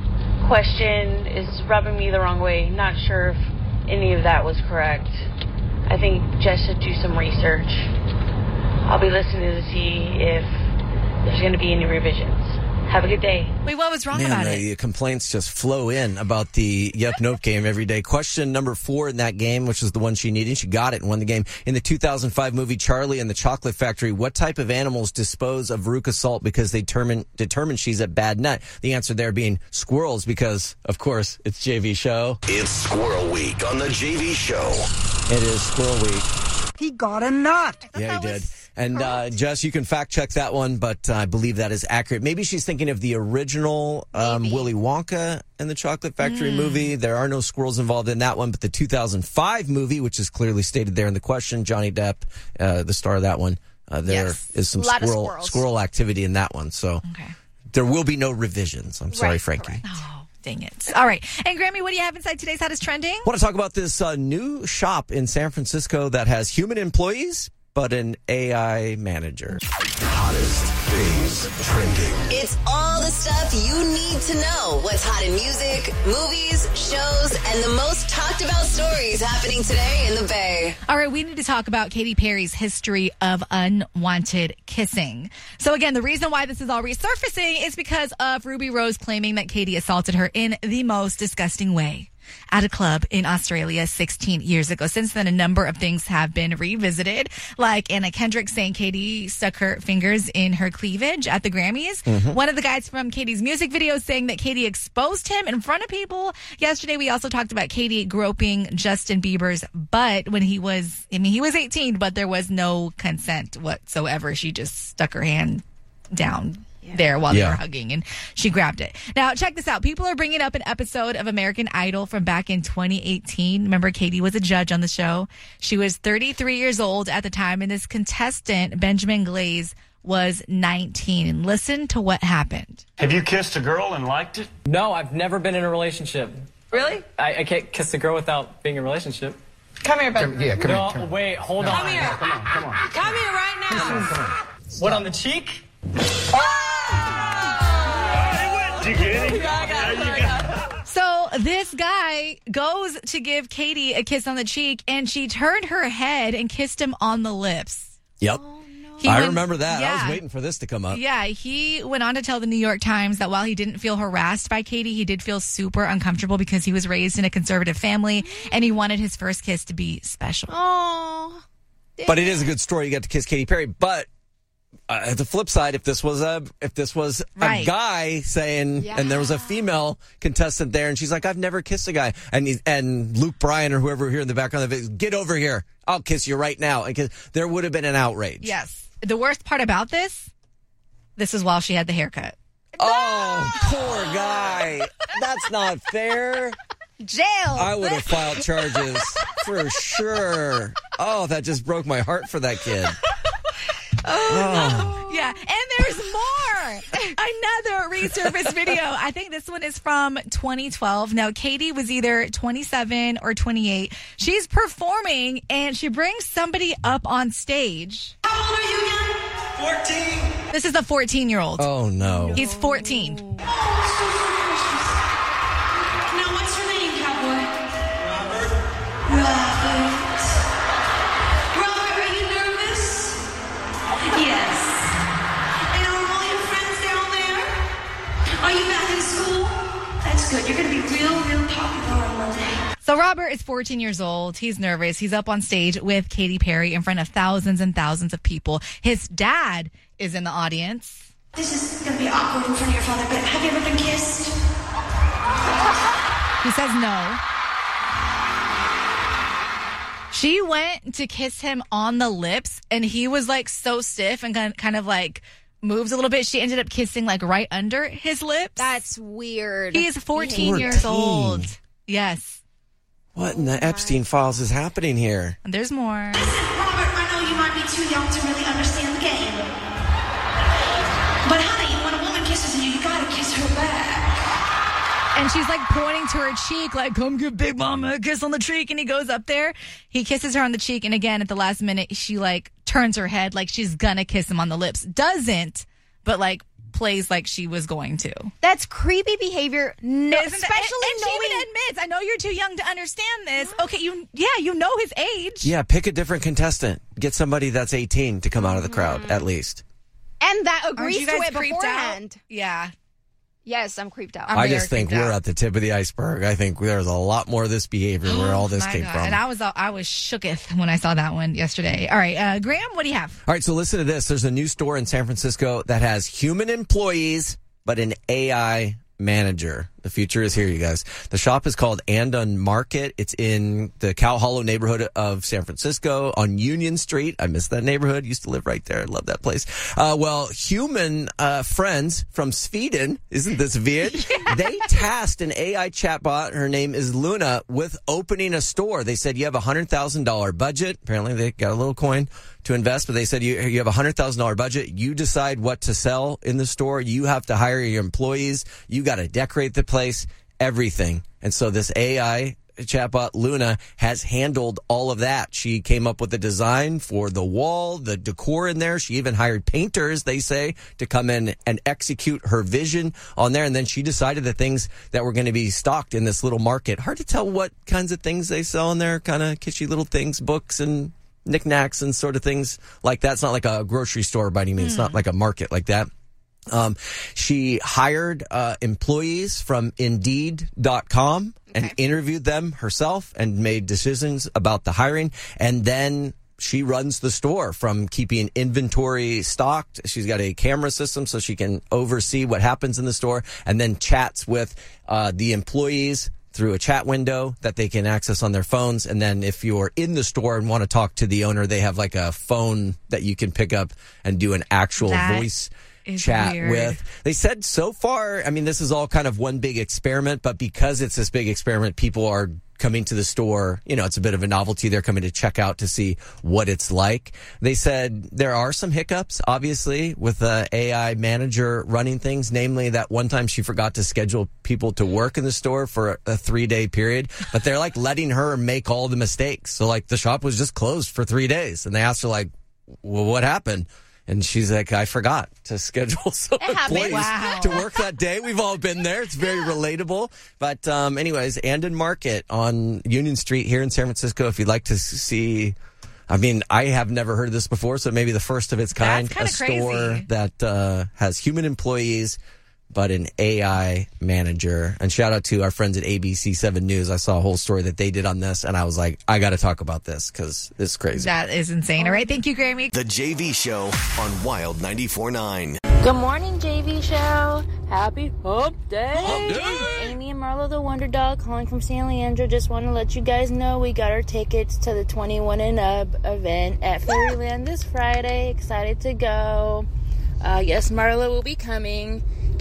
question is rubbing me the wrong way. Not sure if any of that was correct. I think Jess should do some research. I'll be listening to see if there's going to be any revisions. Have a good day. Wait, what was wrong Man, about it? the complaints just flow in about the Yep Nope game every day. Question number 4 in that game, which is the one she needed. She got it and won the game. In the 2005 movie Charlie and the Chocolate Factory, what type of animals dispose of Veruca Salt because they determine she's a bad nut? The answer there being squirrels because, of course, it's JV Show. It's Squirrel Week on the JV Show. It is Squirrel Week. He got a nut. Yeah, he did. And Jess, you can fact check that one, but I believe that is accurate. Maybe she's thinking of the original Willy Wonka and the Chocolate Factory movie. There are no squirrels involved in that one, but the 2005 movie, which is clearly stated there in the question, Johnny Depp, the star of that one, there is some squirrel activity in that one. So there will be no revisions. I'm sorry, Frankie. Oh, dang it. All right. And Grammy, what do you have inside today's hottest trending? I want to talk about this new shop in San Francisco that has human employees, but an AI manager. Hottest things trending. It's all the stuff you need to know. What's hot in music, movies, shows, and the most talked about stories happening today in the Bay. All right, we need to talk about Katy Perry's history of unwanted kissing. So again, the reason why this is all resurfacing is because of Ruby Rose claiming that Katy assaulted her in the most disgusting way at a club in Australia 16 years ago. Since then, a number of things have been revisited, like Anna Kendrick saying Katy stuck her fingers in her cleavage at the Grammys. One of the guys from Katy's music video saying that Katy exposed him in front of people. Yesterday, we also talked about Katy groping Justin Bieber's butt when he was 18, but there was no consent whatsoever. She just stuck her hand down there while they were hugging, and she grabbed it. Now, check this out. People are bringing up an episode of American Idol from back in 2018. Remember, Katy was a judge on the show. She was 33 years old at the time, and this contestant, Benjamin Glaze, was 19. And listen to what happened. Have you kissed a girl and liked it? No, I've never been in a relationship. Really? I can't kiss a girl without being in a relationship. Come here, Ben. No, wait, hold on. Come here. Come on. Come here right now. What, on the cheek? So this guy goes to give Katy a kiss on the cheek, and she turned her head and kissed him on the lips. Yep. I remember that. I was waiting for this to come up. Yeah, he went on to tell the New York Times that while he didn't feel harassed by Katy, he did feel super uncomfortable because he was raised in a conservative family, and he wanted his first kiss to be special. Oh. But it is a good story. You got to kiss Katy Perry. But at the flip side, if this was a guy saying, and there was a female contestant there, and she's like, "I've never kissed a guy," and Luke Bryan or whoever here in the background of it, "Get over here, I'll kiss you right now," and there would have been an outrage. Yes. The worst part about this is while she had the haircut. Oh, poor guy. That's not fair. Jail. I would have filed charges for sure. Oh, that just broke my heart for that kid. Oh. Yeah, and there's more. Another resurfaced video. I think this one is from 2012. Now, Katie was either 27 or 28. She's performing, and she brings somebody up on stage. How old are you again? 14. This is a 14-year-old. Oh, no. He's 14. Now, what's your name, cowboy? Robert. Robert, are you nervous? Yes. And are all your friends down there? Are you back in school? That's good. You're going to be real popular on Monday. So Robert is 14 years old. He's nervous. He's up on stage with Katy Perry in front of thousands and thousands of people. His dad is in the audience. This is going to be awkward in front of your father, but have you ever been kissed? He says no. She went to kiss him on the lips, and he was like so stiff and kind of like moves a little bit. She ended up kissing like right under his lips. That's weird. He is 14 years old. Yes. What in the Epstein files is happening here? And there's more. Listen, Robert, I know you might be too young to really understand the game. But honey, when a woman kisses you, you gotta kiss her back. And she's like pointing to her cheek, like, come give Big Mama a kiss on the cheek. And he goes up there. He kisses her on the cheek. And again, at the last minute, she like turns her head like she's gonna kiss him on the lips. Doesn't, but like plays like she was going to. That's creepy behavior. No, Isn't especially and knowing. she even admits, I know you're too young to understand this. Okay, you know his age. Yeah, pick a different contestant. Get somebody that's 18 to come out of the crowd, at least. And that Aren't agrees you to guys it creeped beforehand. out? Yeah. Yes, I'm creeped out. I just think we're at the tip of the iceberg. I think there's a lot more of this behavior where all this My came God. from. And I was shooketh when I saw that one yesterday. All right, Graham, what do you have? All right, so listen to this. There's a new store in San Francisco that has human employees, but an AI manager. The future is here, you guys. The shop is called Andon Market. It's in the Cow Hollow neighborhood of San Francisco on Union Street. I miss that neighborhood. Used to live right there. I love that place. Well, human friends from Sweden, isn't this weird? Yeah. They tasked an AI chatbot, her name is Luna, with opening a store. They said you have a $100,000 budget. Apparently they got a little coin to invest, but they said you have a $100,000 budget. You decide what to sell in the store. You have to hire your employees. You got to decorate the place, everything. And so this AI chatbot Luna has handled all of that. She came up with the design for the wall, the decor in there. She even hired painters, they say, to come in and execute her vision on there. And then she decided the things that were going to be stocked in this little market. Hard to tell what kinds of things they sell in there, kind of kitschy little things, books and knickknacks and sort of things like that. It's not like a grocery store by any means. It's not like a market like that. She hired employees from Indeed.com and interviewed them herself and made decisions about the hiring. And then she runs the store from keeping inventory stocked. She's got a camera system so she can oversee what happens in the store, and then chats with the employees through a chat window that they can access on their phones. And then if you're in the store and want to talk to the owner, they have like a phone that you can pick up and do an actual voice chat with. They said so far, I mean, this is all kind of one big experiment, but because it's this big experiment, people are coming to the store. You know, it's a bit of a novelty. They're coming to check out to see what it's like. They said there are some hiccups, obviously, with the AI manager running things, namely that one time she forgot to schedule people to work in the store for a 3-day period, but they're like letting her make all the mistakes. So like the shop was just closed for 3 days, and they asked her like, well, what happened? And she's like, I forgot to schedule some employees to work that day. We've all been there. It's very relatable. But anyways, Andon Market on Union Street here in San Francisco. If you'd like to see, I mean, I have never heard of this before, so maybe the first of its kind. A store that has human employees, but an AI manager. And shout out to our friends at ABC 7 News. I saw a whole story that they did on this, and I was like, I got to talk about this because it's crazy. That is insane. All right. Thank you, Grammy. The JV Show on Wild 94.9. Good morning, JV Show. Happy Hump Day. Amy and Marlo the Wonder Dog calling from San Leandro. Just want to let you guys know we got our tickets to the 21 and Up event at Fairyland this Friday. Excited to go. Yes, Marlo will be coming.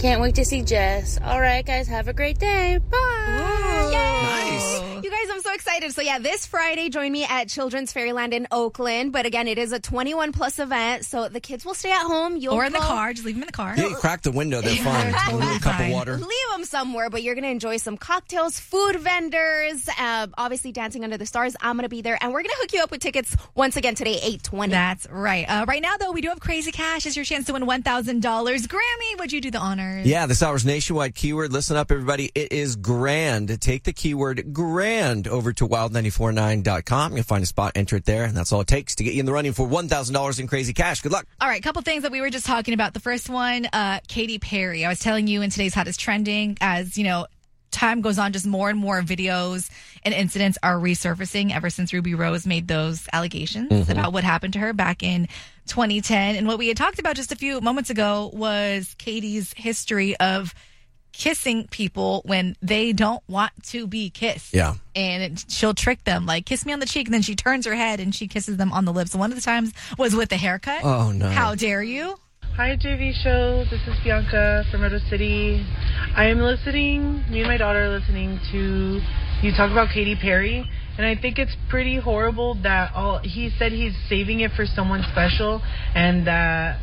Can't wait to see Jess. All right, guys, have a great day. Bye. You guys, I'm so excited. So yeah, this Friday, join me at Children's Fairyland in Oakland. But again, it is a 21 plus event, so the kids will stay at home. Or in the car. Just leave them in the car. Yeah, you crack the window. They're fine. Totally a cup of water. Leave them somewhere, but you're going to enjoy some cocktails, food vendors, obviously Dancing Under the Stars. I'm going to be there, and we're going to hook you up with tickets once again today, 8:20. That's right. Right now, though, we do have Crazy Cash. It's your chance to win $1,000. Grammy, would you do the honors? Yeah, this hour's nationwide keyword. Listen up, everybody. It is grand. Take the keyword grand over to wild949.com. You'll find a spot, enter it there, and that's all it takes to get you in the running for $1,000 in Crazy Cash. Good luck. All right, a couple things that we were just talking about. The first one, Katy Perry. I was telling you in today's Hottest Trending, as you know, time goes on, just more and more videos and incidents are resurfacing ever since Ruby Rose made those allegations about what happened to her back in 2010. And what we had talked about just a few moments ago was Katy's history of kissing people when they don't want to be kissed. Yeah. And she'll trick them, like, kiss me on the cheek, and then she turns her head and she kisses them on the lips. And one of the times was with a haircut. Oh, no. How dare you? Hi, JV Show. This is Bianca from Motor City. I am listening, me and my daughter are listening to you talk about Katy Perry, and I think it's pretty horrible that he said he's saving it for someone special, and that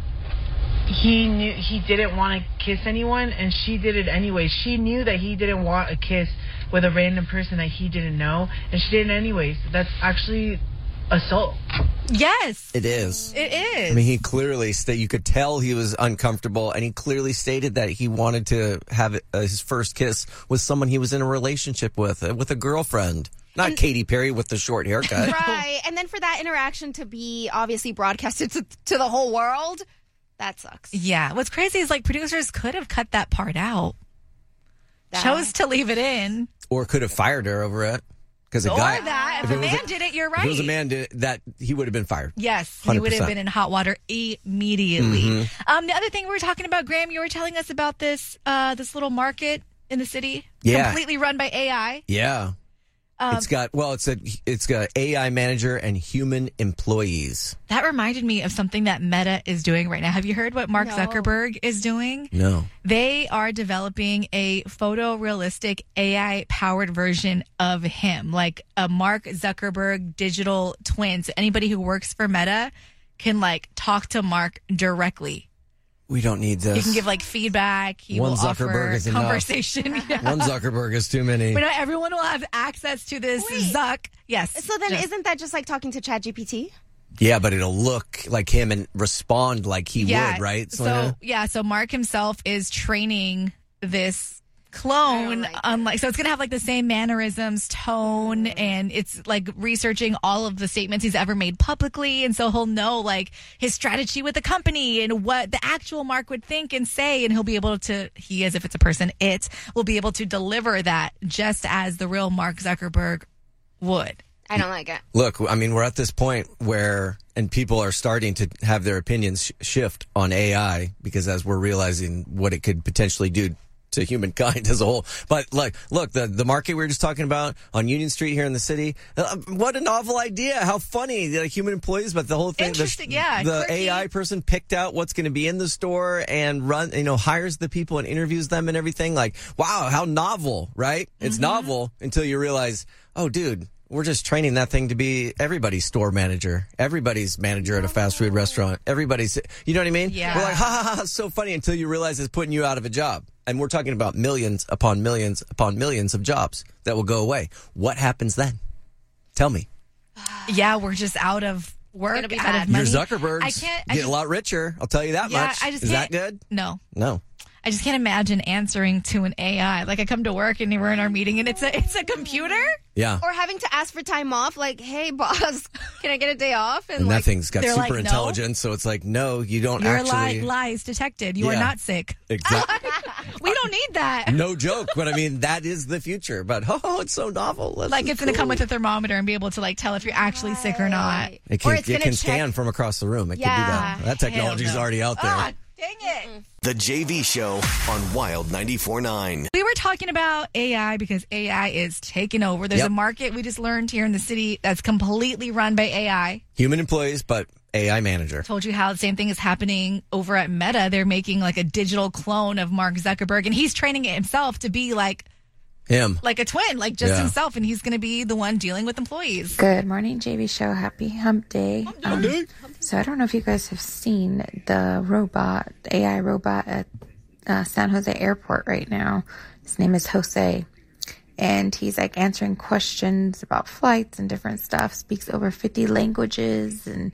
he knew he didn't want to kiss anyone, and she did it anyway. She knew that he didn't want a kiss with a random person that he didn't know, and she did it anyways. That's actually assault. Yes. It is. It is. I mean, he clearly you could tell he was uncomfortable, and he clearly stated that he wanted to have his first kiss with someone he was in a relationship with a girlfriend. Not Katy Perry with the short haircut. Right. And then for that interaction to be obviously broadcasted to the whole world, that sucks. Yeah. What's crazy is, like, producers could have cut that part out. Chose to leave it in. Or could have fired her over it. Because a guy, if a man did it, you're right. If it was a man did it, that he would have been fired. Yes, 100%. he would have been in hot water immediately. The other thing we were talking about, Graham, you were telling us about this little market in the city, completely run by AI. Yeah, it's got AI manager and human employees. That reminded me of something that Meta is doing right now. Have you heard what Mark Zuckerberg is doing? No. They are developing a photorealistic AI-powered version of him, like a Mark Zuckerberg digital twin. So anybody who works for Meta can, like, talk to Mark directly. We don't need this. He can give, like, feedback. He One will Zuckerberg offer is enough. conversation. Yeah. One Zuckerberg is too many. But no, everyone will have access to this Zuck. Yes. So then isn't that just like talking to ChatGPT? Yeah, but it'll look like him and respond like he would, right? So Mark himself is training this clone, so it's gonna have like the same mannerisms, tone, and it's like researching all of the statements he's ever made publicly, and so he'll know like his strategy with the company and what the actual Mark would think and say, and he'll be able to, if it's a person, it will be able to deliver that just as the real Mark Zuckerberg would. I don't like it. Look, I mean, we're at this point where, and people are starting to have their opinions shift on AI because as we're realizing what it could potentially do to humankind as a whole. But look, the market we were just talking about on Union Street here in the city, what a novel idea. How funny, the human employees, but the whole thing, interesting, the AI person picked out what's going to be in the store and hires the people and interviews them and everything. Like, wow, how novel, right? It's novel until you realize, oh, dude, we're just training that thing to be everybody's store manager, everybody's manager at a fast food restaurant, everybody's, you know what I mean? Yeah. We're like, ha, it's so funny until you realize it's putting you out of a job. And we're talking about millions upon millions upon millions of jobs that will go away. What happens then? Tell me. Yeah, we're just out of work, out of money. Your Zuckerbergs get a lot richer. I'll tell you that much. Is that good? No. I just can't imagine answering to an AI. Like, I come to work and we're in our meeting and it's a computer. Yeah. Or having to ask for time off, like, hey, boss, can I get a day off? And that thing's got super intelligence, so it's like, no, you don't actually. Your lies detected. You are not sick. Exactly. We don't need that. No joke, but I mean, that is the future. But, it's so novel. It's going to come with a thermometer and be able to, like, tell if you're actually sick or not. It can scan from across the room. It can do that. That technology's already out there. Dang it. The JV Show on Wild 94.9. We were talking about AI because AI is taking over. There's a market we just learned here in the city that's completely run by AI. Human employees, but AI manager. Told you how the same thing is happening over at Meta. They're making like a digital clone of Mark Zuckerberg, and he's training it himself to be like him, like a twin, like just himself, and he's going to be the one dealing with employees. Good morning, JV Show. Happy Hump Day. So I don't know if you guys have seen the AI robot at San Jose Airport right now. His name is Jose, and he's like answering questions about flights and different stuff. Speaks over 50 languages, and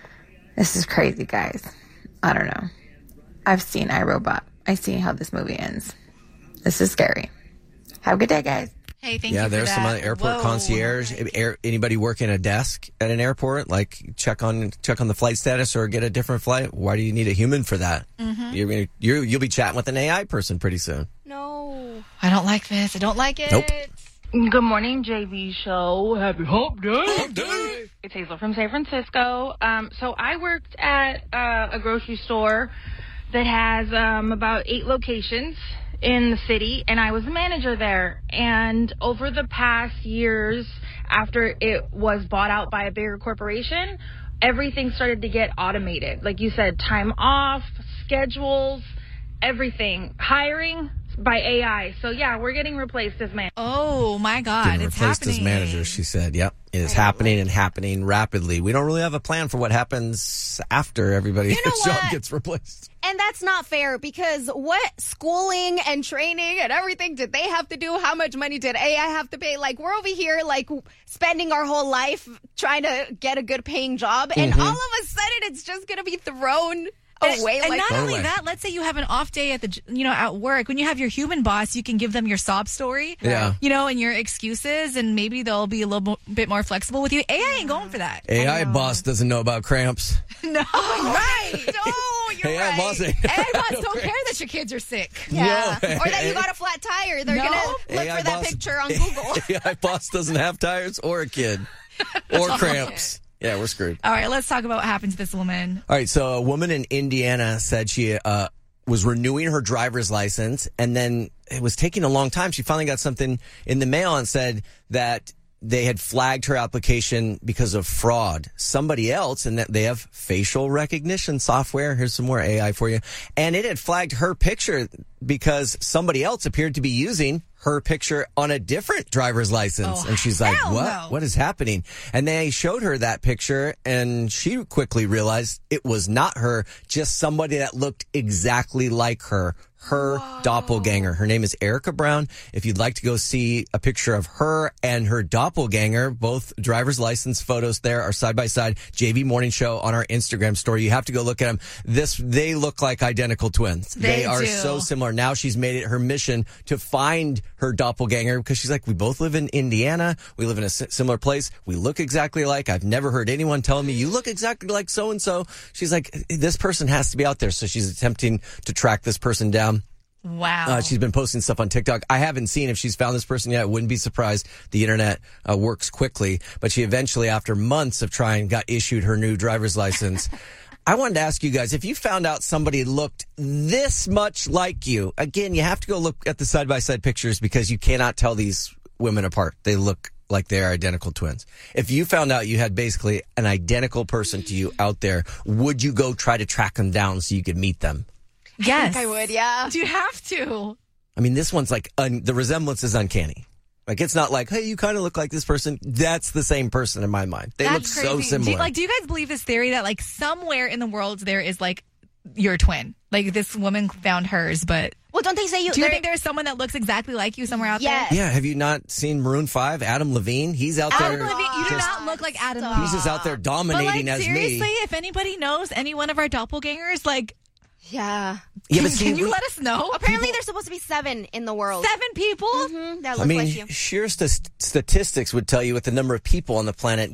this is crazy, guys. I don't know. I've seen iRobot. I see how this movie ends. This is scary. Have a good day, guys. Hey, thank you. Yeah, there's for some that. airport concierge. Anybody working a desk at an airport, like check on the flight status or get a different flight. Why do you need a human for that? Mm-hmm. You'll be chatting with an AI person pretty soon. No, I don't like this. I don't like it. Nope. Good morning, JV Show. Happy Hump Day. Hump Day. It's Hazel from San Francisco. So I worked at a grocery store that has about 8 locations in the city, and I was a manager there. And over the past years, after it was bought out by a bigger corporation, everything started to get automated. Like you said, time off, schedules, everything, hiring by AI. So yeah, we're getting replaced as managers. Oh my God, Getting it's replaced happening. as manager, she said. Yep, it is happening and happening rapidly. We don't really have a plan for what happens after everybody's job gets replaced. And that's not fair, because what schooling and training and everything did they have to do? How much money did AI have to pay? Like, we're over here, like, spending our whole life trying to get a good paying job. And all of a sudden, it's just going to be thrown away. And like not that. only that, let's say you have an off day at work. When you have your human boss, you can give them your sob story, and your excuses, and maybe they'll be a little bit more flexible with you. AI ain't going for that. AI boss doesn't know about cramps. No, right? No, you're AI right. boss ain't- AI boss don't care that your kids are sick. Yeah. No. Or that you got a flat tire. They're going to look AI for that boss- picture on Google. AI boss doesn't have tires or a kid or cramps. Yeah, we're screwed. All right, let's talk about what happened to this woman. All right, so a woman in Indiana said she was renewing her driver's license, and then it was taking a long time. She finally got something in the mail and said that they had flagged her application because of fraud. Somebody else, and that they have facial recognition software. Here's some more AI for you. And it had flagged her picture because somebody else appeared to be using her picture on a different driver's license. And she's like, what? no. What is happening? And they showed her that picture, and she quickly realized it was not her, just somebody that looked exactly like her. Her doppelganger. Her name is Erica Brown. If you'd like to go see a picture of her and her doppelganger, both driver's license photos there are side by side. JV Morning Show on our Instagram story. You have to go look at them. They look like identical twins. They are do. so similar. Now she's made it her mission to find her doppelganger, because she's like, we both live in Indiana. We live in a similar place. We look exactly alike. I've never heard anyone tell me you look exactly like so-and-so. She's like, this person has to be out there. So she's attempting to track this person down. Wow. She's been posting stuff on TikTok. I haven't seen if she's found this person yet. I wouldn't be surprised. The internet works quickly. But she eventually, after months of trying, got issued her new driver's license. I wanted to ask you guys, if you found out somebody looked this much like you, again, you have to go look at the side-by-side pictures because you cannot tell these women apart. They look like they're identical twins. If you found out you had basically an identical person to you out there, would you go try to track them down so you could meet them? Yes. I think I would, yeah. Do you have to? I mean, this one's like, the resemblance is uncanny. Like, it's not like, hey, you kind of look like this person. That's the same person in my mind. They look so similar. Do you guys believe this theory that, like, somewhere in the world there is, like, your twin? Like, this woman found hers, but... Well, don't they say you... Do you think there's someone that looks exactly like you somewhere out Yes. there? Yeah, have you not seen Maroon 5? Adam Levine? He's out there. Adam Levine, you do not look like Adam Levine. He's just out there dominating but, like, as seriously, me. if anybody knows any one of our doppelgangers, like... Yeah. Can you let us know? Apparently, there's supposed to be 7 in the world. 7 people? Mm-hmm, that look I mean, like you. sheer statistics would tell you with the number of people on the planet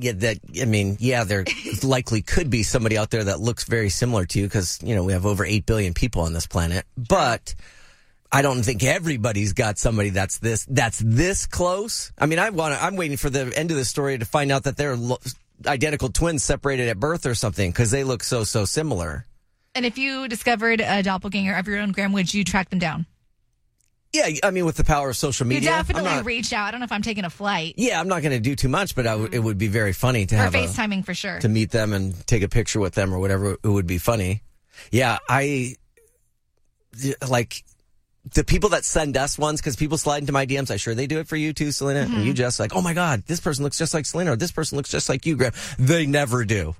there likely could be somebody out there that looks very similar to you because, we have over 8 billion people on this planet. But I don't think everybody's got somebody that's this close. I mean, I'm waiting for the end of the story to find out that they're identical twins separated at birth or something because they look so similar. And if you discovered a doppelganger of your own, Graham, would you track them down? Yeah, I mean, with the power of social You media. definitely reached out. I don't know if I'm taking a flight. Yeah, I'm not going to do too much, but it would be very funny to Or have FaceTiming for sure. to meet them and take a picture with them or whatever. It would be funny. Yeah, like the people that send us ones, because people slide into my DMs. I'm sure they do it for you too, Selena. And you just like, oh my God, this person looks just like Selena, or this person looks just like you, Graham. They never do.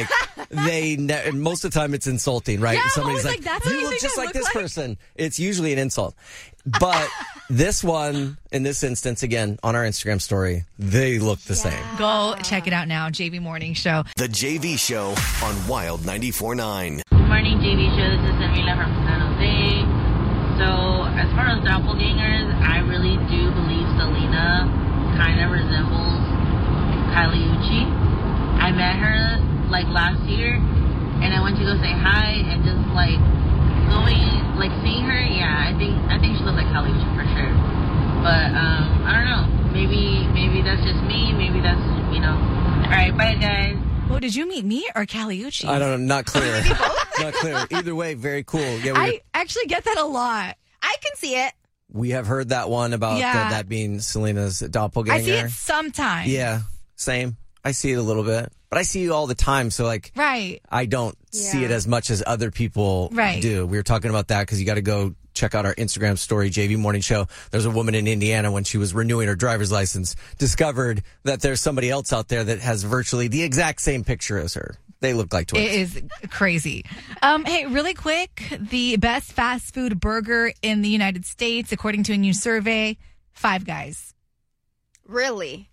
And most of the time it's insulting, right? Yeah, Somebody's always like, "That's what you you look think just I like look this like?" person. It's usually an insult. But this one, in this instance, again, on our Instagram story, they look the same. Go check it out now. JV Morning Show. The JV Show on Wild 94.9. Good morning, JV Show. This is Emila from San Jose. So, as far as doppelgangers, I really do believe Selena kind of resembles Kylie Uchii. I met her last year, and I went to go say hi, and just seeing her, yeah, I think she looks like Kylie Uchii for sure. But I don't know. Maybe that's just me. Maybe that's All right, bye guys. Oh, did you meet me or Kylie Uchii? I don't know. Not clear. Not clear. Either way, very cool. Yeah, I actually get that a lot. I can see it. we have heard that one about that being Selena's doppelganger. I see it sometimes. Yeah, same. I see it a little bit, but I see you all the time. So right. I don't see it as much as other people do. We were talking about that because you got to go check out our Instagram story, JV Morning Show. There's a woman in Indiana when she was renewing her driver's license, discovered that there's somebody else out there that has virtually the exact same picture as her. They look like twins. It is crazy. Hey, really quick, the best fast food burger in the United States, according to a new survey, Five Guys. Really?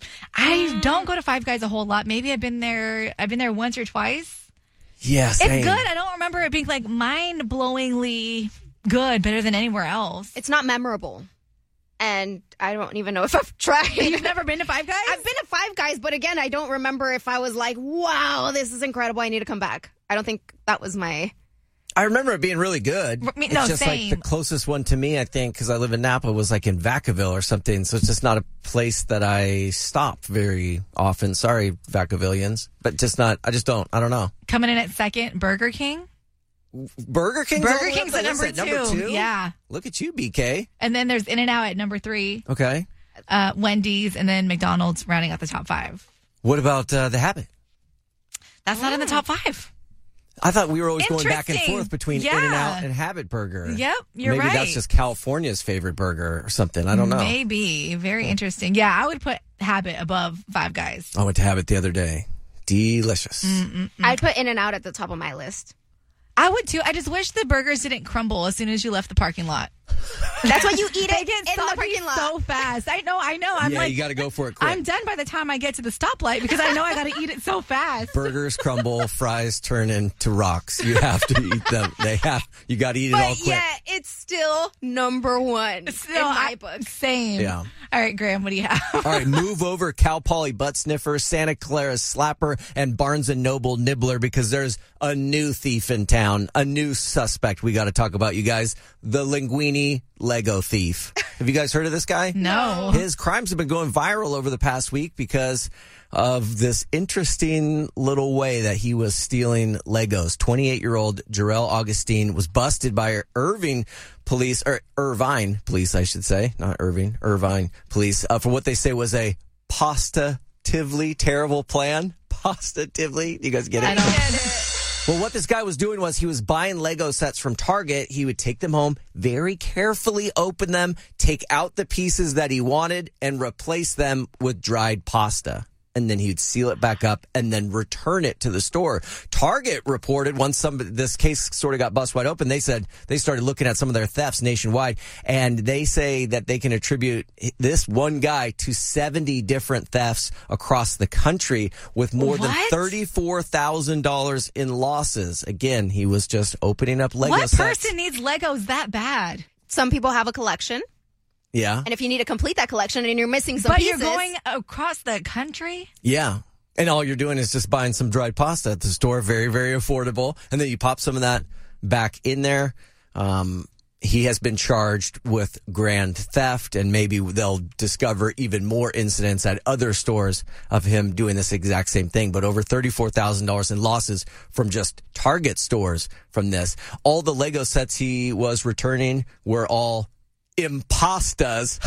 I don't go to Five Guys a whole lot. Maybe I've been there once or twice. Yeah, same. It's good. I don't remember it being mind-blowingly good, better than anywhere else. It's not memorable. And I don't even know if I've tried. You've never been to Five Guys? I've been to Five Guys, but again, I don't remember if I was like, wow, this is incredible. I need to come back. I don't think that was my... I remember it being really good. It's just same. like the closest one to me, I think, because I live in Napa, was like in Vacaville or something. So it's just not a place that I stop very often. Sorry, Vacavillians. But I just don't. I don't know. Coming in at second, Burger King. Burger King's at number two. Yeah. Look at you, BK. And then there's In-N-Out at number 3. Okay. Wendy's, and then McDonald's rounding out the top 5. What about The Habit? That's not in the top 5. I thought we were always going back and forth between In-N-Out and Habit Burger. Yep, you're right. Maybe that's just California's favorite burger or something. I don't know. Maybe. Very interesting. Yeah, I would put Habit above Five Guys. I went to Habit the other day. Delicious. I'd put In-N-Out at the top of my list. I would too. I just wish the burgers didn't crumble as soon as you left the parking lot. That's why you eat it in the parking lot so fast. I know. I'm you got to go for it quick. I'm done by the time I get to the stoplight because I know I got to eat it so fast. Burgers crumble, fries turn into rocks. You have to eat them. You got to eat it all quick. Yeah, it's still number one in my book. Same. Yeah. All right, Graham, what do you have? All right, Move Over, Cal Poly Butt Sniffer, Santa Clara Slapper, and Barnes & Noble Nibbler, because there's a new thief in town, a new suspect we got to talk about, you guys. The Linguini Lego thief. Have you guys heard of this guy? No. His crimes have been going viral over the past week because of this interesting little way that he was stealing Legos. 28-year-old Jarrell Augustine was busted by Irvine police, I should say, not Irving, Irvine police, for what they say was a positively terrible plan. Positively? You guys get it? I don't get it. Well, what this guy was doing was he was buying Lego sets from Target. He would take them home, very carefully open them, take out the pieces that he wanted, and replace them with dried pasta. And then he'd seal it back up and then return it to the store. Target reported once this case sort of got bust wide open, they said they started looking at some of their thefts nationwide, and they say that they can attribute this one guy to 70 different thefts across the country with more than $34,000 in losses. Again, he was just opening up Lego sets. What person needs Legos that bad? Some people have a collection. Yeah. And if you need to complete that collection and you're missing some pieces. But you're going across the country? Yeah. And all you're doing is just buying some dried pasta at the store. Very, very affordable. And then you pop some of that back in there. He has been charged with grand theft, and maybe they'll discover even more incidents at other stores of him doing this exact same thing. But over $34,000 in losses from just Target stores from this. All the Lego sets he was returning were all Impastas.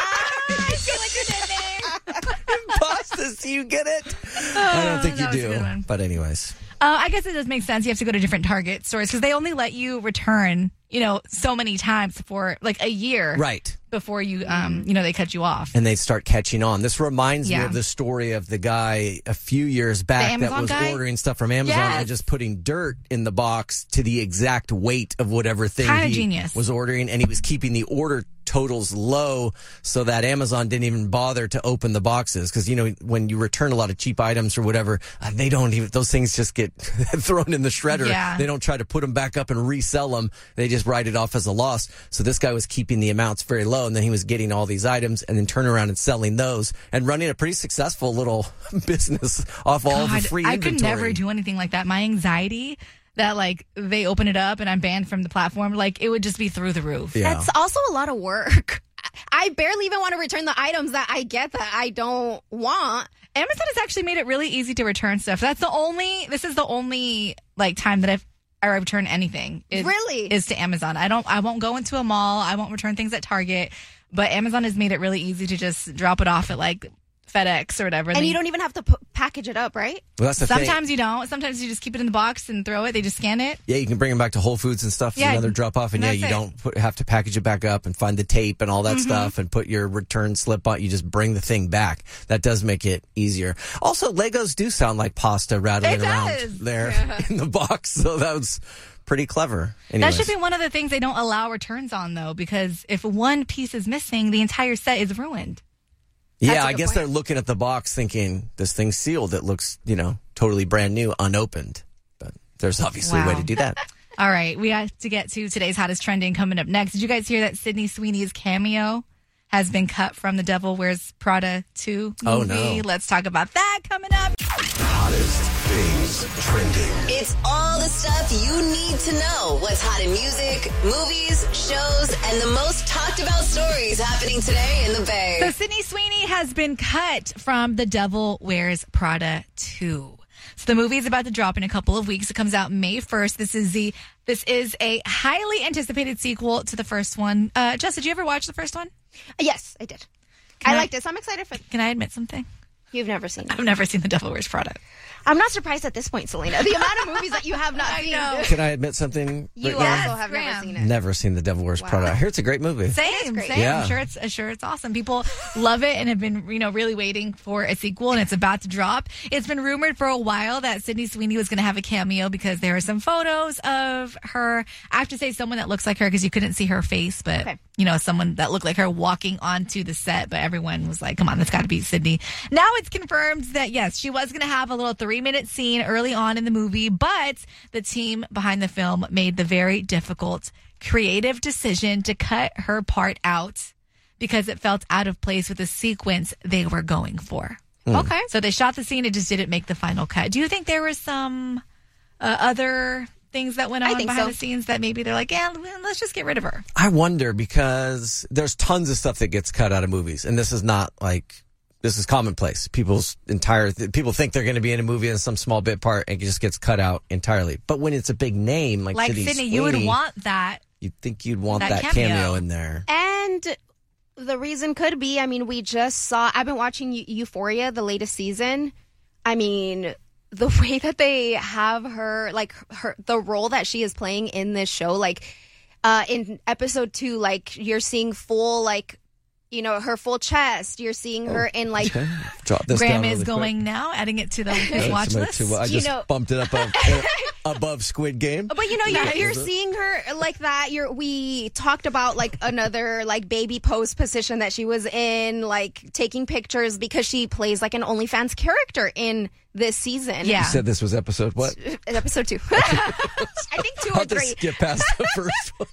I feel like you did there. Impastas, do you get it? I don't think you that was a good do. one. But anyways. I guess it does make sense. You have to go to different Target stores because they only let you return, so many times for like a year. Right. Before you, they cut you off. And they start catching on. This reminds me Yeah. of the story of the guy a few years back that Amazon was guy? ordering stuff from Amazon Yes. and just putting dirt in the box to the exact weight of whatever thing Kinda he genius. was ordering. And he was keeping the order totals low so that Amazon didn't even bother to open the boxes. Because, when you return a lot of cheap items or whatever, they don't even, those things just get thrown in the shredder. Yeah. They don't try to put them back up and resell them. They just write it off as a loss. So this guy was keeping the amounts very low, and then he was getting all these items and then turning around and selling those and running a pretty successful little business off all the free I inventory. could never do anything like that. My anxiety that they open it up and I'm banned from the platform, it would just be through the roof. Yeah. That's also a lot of work. I barely even want to return the items that I get that I don't want. Amazon has actually made it really easy to return stuff. This is the only time that I return anything. Really? Is to Amazon. I won't go into a mall. I won't return things at Target. But Amazon has made it really easy to just drop it off at FedEx or whatever. And you don't even have to package it up, right? Well, that's the thing. Sometimes you don't. Sometimes you just keep it in the box and throw it. They just scan it. Yeah, you can bring them back to Whole Foods and stuff. Yeah, Another drop off, and that's you it. don't have to package it back up and find the tape and all that stuff and put your return slip on. You just bring the thing back. That does make it easier. Also, Legos do sound like pasta rattling around there in the box, so that was pretty clever. Anyways. That should be one of the things they don't allow returns on, though, because if one piece is missing, the entire set is ruined. Yeah, I guess they're looking at the box thinking, this thing's sealed. It looks, totally brand new, unopened. But there's obviously a way to do that. All right, we have to get to today's hottest trending coming up next. Did you guys hear that Sydney Sweeney's cameo has been cut from the Devil Wears Prada 2 movie? Oh, no. Let's talk about that coming up. Hottest things trending. It's all the stuff you need to know. What's hot in music, movies, shows, and the most talked about stories happening today in the Bay. So Sydney Sweeney has been cut from The Devil Wears Prada 2. So the movie is about to drop in a couple of weeks. It comes out May 1st. This is a highly anticipated sequel to the first one. Jess, did you ever watch the first one? Yes, I did. I liked it, so I'm excited for it. Can I admit something? You've never seen it. I've never seen The Devil Wears Prada. I'm not surprised at this point, Selena. The amount of movies that you have not seen. Can I admit something? You right now? also have never seen it. Never seen The Devil Wears Prada. I hear it's a great movie. Same. Yeah. I'm sure it's awesome. People love it and have been, really waiting for a sequel, and it's about to drop. It's been rumored for a while that Sydney Sweeney was going to have a cameo because there are some photos of her. I have to say someone that looks like her because you couldn't see her face, but someone that looked like her walking onto the set, but everyone was like, come on, that's got to be Sydney. Now it's confirmed that yes, she was going to have a little 3-minute scene early on in the movie, but the team behind the film made the very difficult creative decision to cut her part out because it felt out of place with the sequence they were going for. Okay. So they shot the scene, it just didn't make the final cut. Do you think there was some other things that went on behind the scenes that maybe they're like, yeah, let's just get rid of her? I wonder because there's tons of stuff that gets cut out of movies, and this is not this is commonplace. People think they're going to be in a movie in some small bit part and it just gets cut out entirely. But when it's a big name like Sydney Sydney, Sweeney, you would want that. You'd think you'd want that cameo in there. And the reason could be, we just saw, I've been watching Euphoria, the latest season. The way that they have her, the role that she is playing in this show, in episode 2, you're seeing full, her full chest. You're seeing her in Drop this Graham down is really going quick. now, adding it to his watch list. I just bumped it up above Squid Game. But you're seeing her like that. We talked about another baby pose position that she was in, taking pictures because she plays an OnlyFans character in this season. You said this was episode what? Episode 2. I think 2 or 3. Skip past the first one.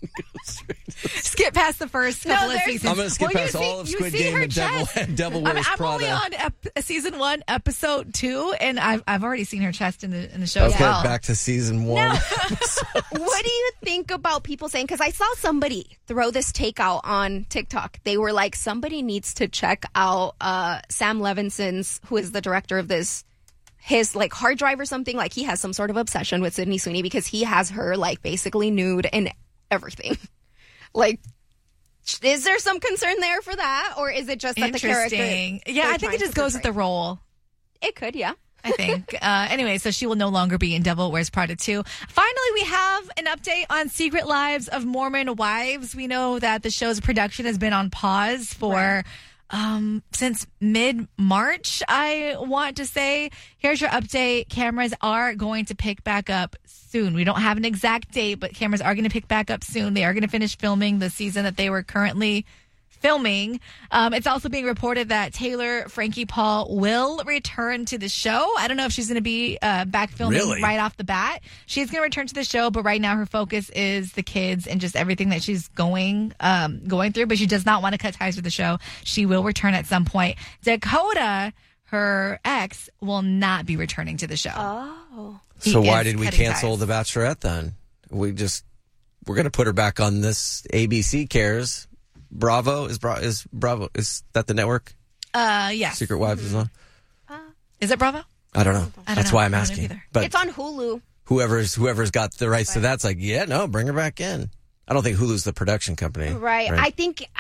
Skip past the first couple of seasons. I'm going to skip past all of Squid Game and Devil Wears Prada. I'm only on season 1, episode 2, and I've already seen her chest in the show. Okay, back to season 1. No. What do you think about people saying, because I saw somebody throw this takeout on TikTok. They were like, somebody needs to check out Sam Levinson's, who is the director of this, his hard drive or something. He has some sort of obsession with Sydney Sweeney because he has her basically nude and everything. Is there some concern there for that, or is it just that the character? Interesting. Yeah, they're I think trying it just to goes with the role. It could, yeah. I think. Anyway, so she will no longer be in Devil Wears Prada 2. Finally, we have an update on Secret Lives of Mormon Wives. We know that the show's production has been on pause for since mid-March, I want to say. Here's your update. Cameras are going to pick back up soon. We don't have an exact date, but cameras are going to pick back up soon. They are going to finish filming the season that they were currently filming. It's also being reported that Taylor Frankie Paul will return to the show. I don't know if she's going to be back filming right off the bat. She's going to return to the show, but right now her focus is the kids and just everything that she's going through. But she does not want to cut ties with the show. She will return at some point. Dakota, her ex, will not be returning to the show. Oh. So why did we cancel The Bachelorette then? We're going to put her back on this ABC Cares. Bravo is that the network? Yeah. Secret Wives is on. Is it Bravo? I don't know. That's why I'm asking. But it's on Hulu. Whoever's got the rights to that's like, yeah, no, bring her back in. I don't think Hulu's the production company. Right. I think it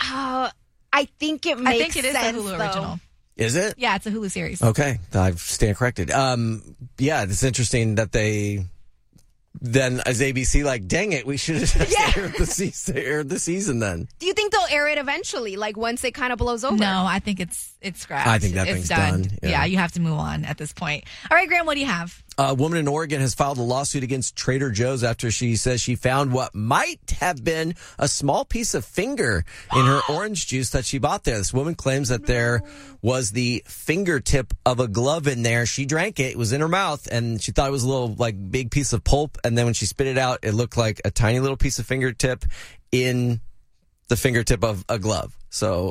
makes it is sense, a Hulu original. Is it? Yeah, it's a Hulu series. Okay, I stand corrected. Yeah, it's interesting that they. Then as ABC, like, dang it, we should have just aired the season then. Do you think they'll air it eventually, like once it kind of blows over? No, I think it's scrapped. I think that thing's done. Yeah, you have to move on at this point. All right, Graham, what do you have? A woman in Oregon has filed a lawsuit against Trader Joe's after she says she found what might have been a small piece of finger in her orange juice that she bought there. This woman claims that there was the fingertip of a glove in there. She drank it. It was in her mouth, and she thought it was a little, like, big piece of pulp. And then when she spit it out, it looked like a tiny little piece of fingertip in the fingertip of a glove. So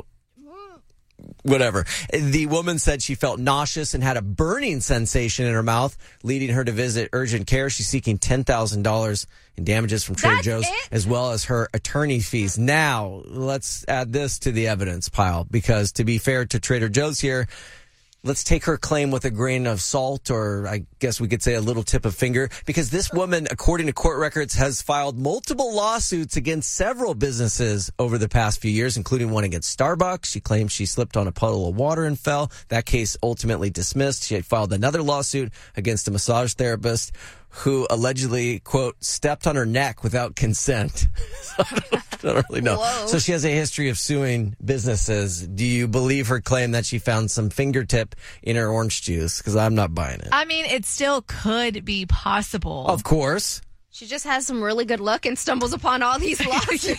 whatever. The woman said she felt nauseous and had a burning sensation in her mouth, leading her to visit urgent care. She's seeking $10,000 in damages from Trader Joe's, as well as her attorney fees. Now, let's add this to the evidence pile, because to be fair to Trader Joe's here, let's take her claim with a grain of salt, or I guess we could say a little tip of finger, because this woman, according to court records, has filed multiple lawsuits against several businesses over the past few years, including one against Starbucks. She claims she slipped on a puddle of water and fell. That case ultimately dismissed. She had filed another lawsuit against a massage therapist who allegedly, quote, stepped on her neck without consent. I don't really know. Whoa. So she has a history of suing businesses. Do you believe her claim that she found some fingertip in her orange juice? Because I'm not buying it. I mean, it still could be possible. Of course. She just has some really good luck and stumbles upon all these lawsuits.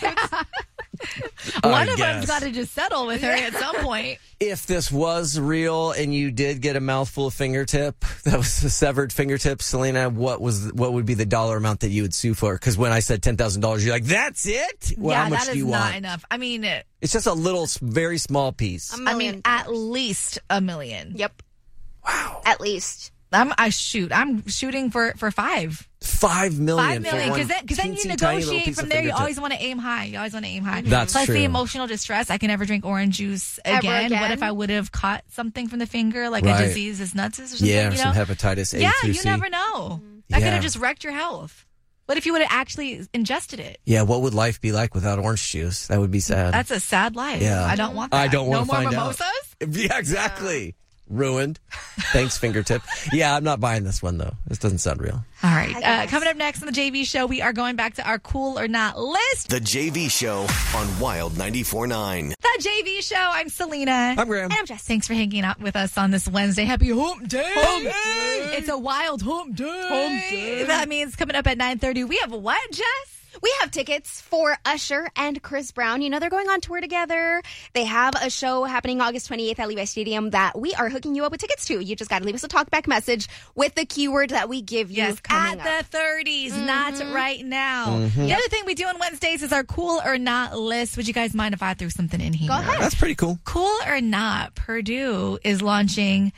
One of them's got to just settle with her at some point. If this was real and you did get a mouthful of fingertip, that was a severed fingertip, Selena, what would be the dollar amount that you would sue for? Because when I said $10,000, you're like, that's it? Well, yeah, how much that do is you not want? enough. I mean, it's just a little, very small piece. $1 million. I mean, at least $1 million. Yep. Wow. At least. I'm shooting for $5 million. $5 million. $5 million, because then you negotiate from there. You always want to aim high. That's Plus true. the emotional distress. I can never drink orange juice again. What if I would have caught something from the finger, like a disease as nuts or something? Yeah, or you some know? hepatitis A yeah, through you C. never know. That could have just wrecked your health. What if you would have actually ingested it? Yeah, what would life be like without orange juice? That would be sad. That's a sad life. Yeah. I don't want that. I don't want to find out. No more mimosas? Yeah, exactly. Ruined. Thanks, fingertip. Yeah, I'm not buying this one, though. This doesn't sound real. All right. Coming up next on the JV Show, we are going back to our cool or not list. The JV Show on Wild 94.9. The JV Show. I'm Selena. I'm Graham. And I'm Jess. Thanks for hanging out with us on this Wednesday. Happy Hump Day. Hump Day. It's a wild Hump Day. Hump Day. That means coming up at 9:30, we have what, Jess? We have tickets for Usher and Chris Brown. You know, they're going on tour together. They have a show happening August 28th at Levi Stadium that we are hooking you up with tickets to. You just got to leave us a talkback message with the keyword that we give you coming at the 30s, not right now. Mm-hmm. The other thing we do on Wednesdays is our cool or not list. Would you guys mind if I threw something in here? Go ahead. That's pretty cool. Cool or not, Purdue is launching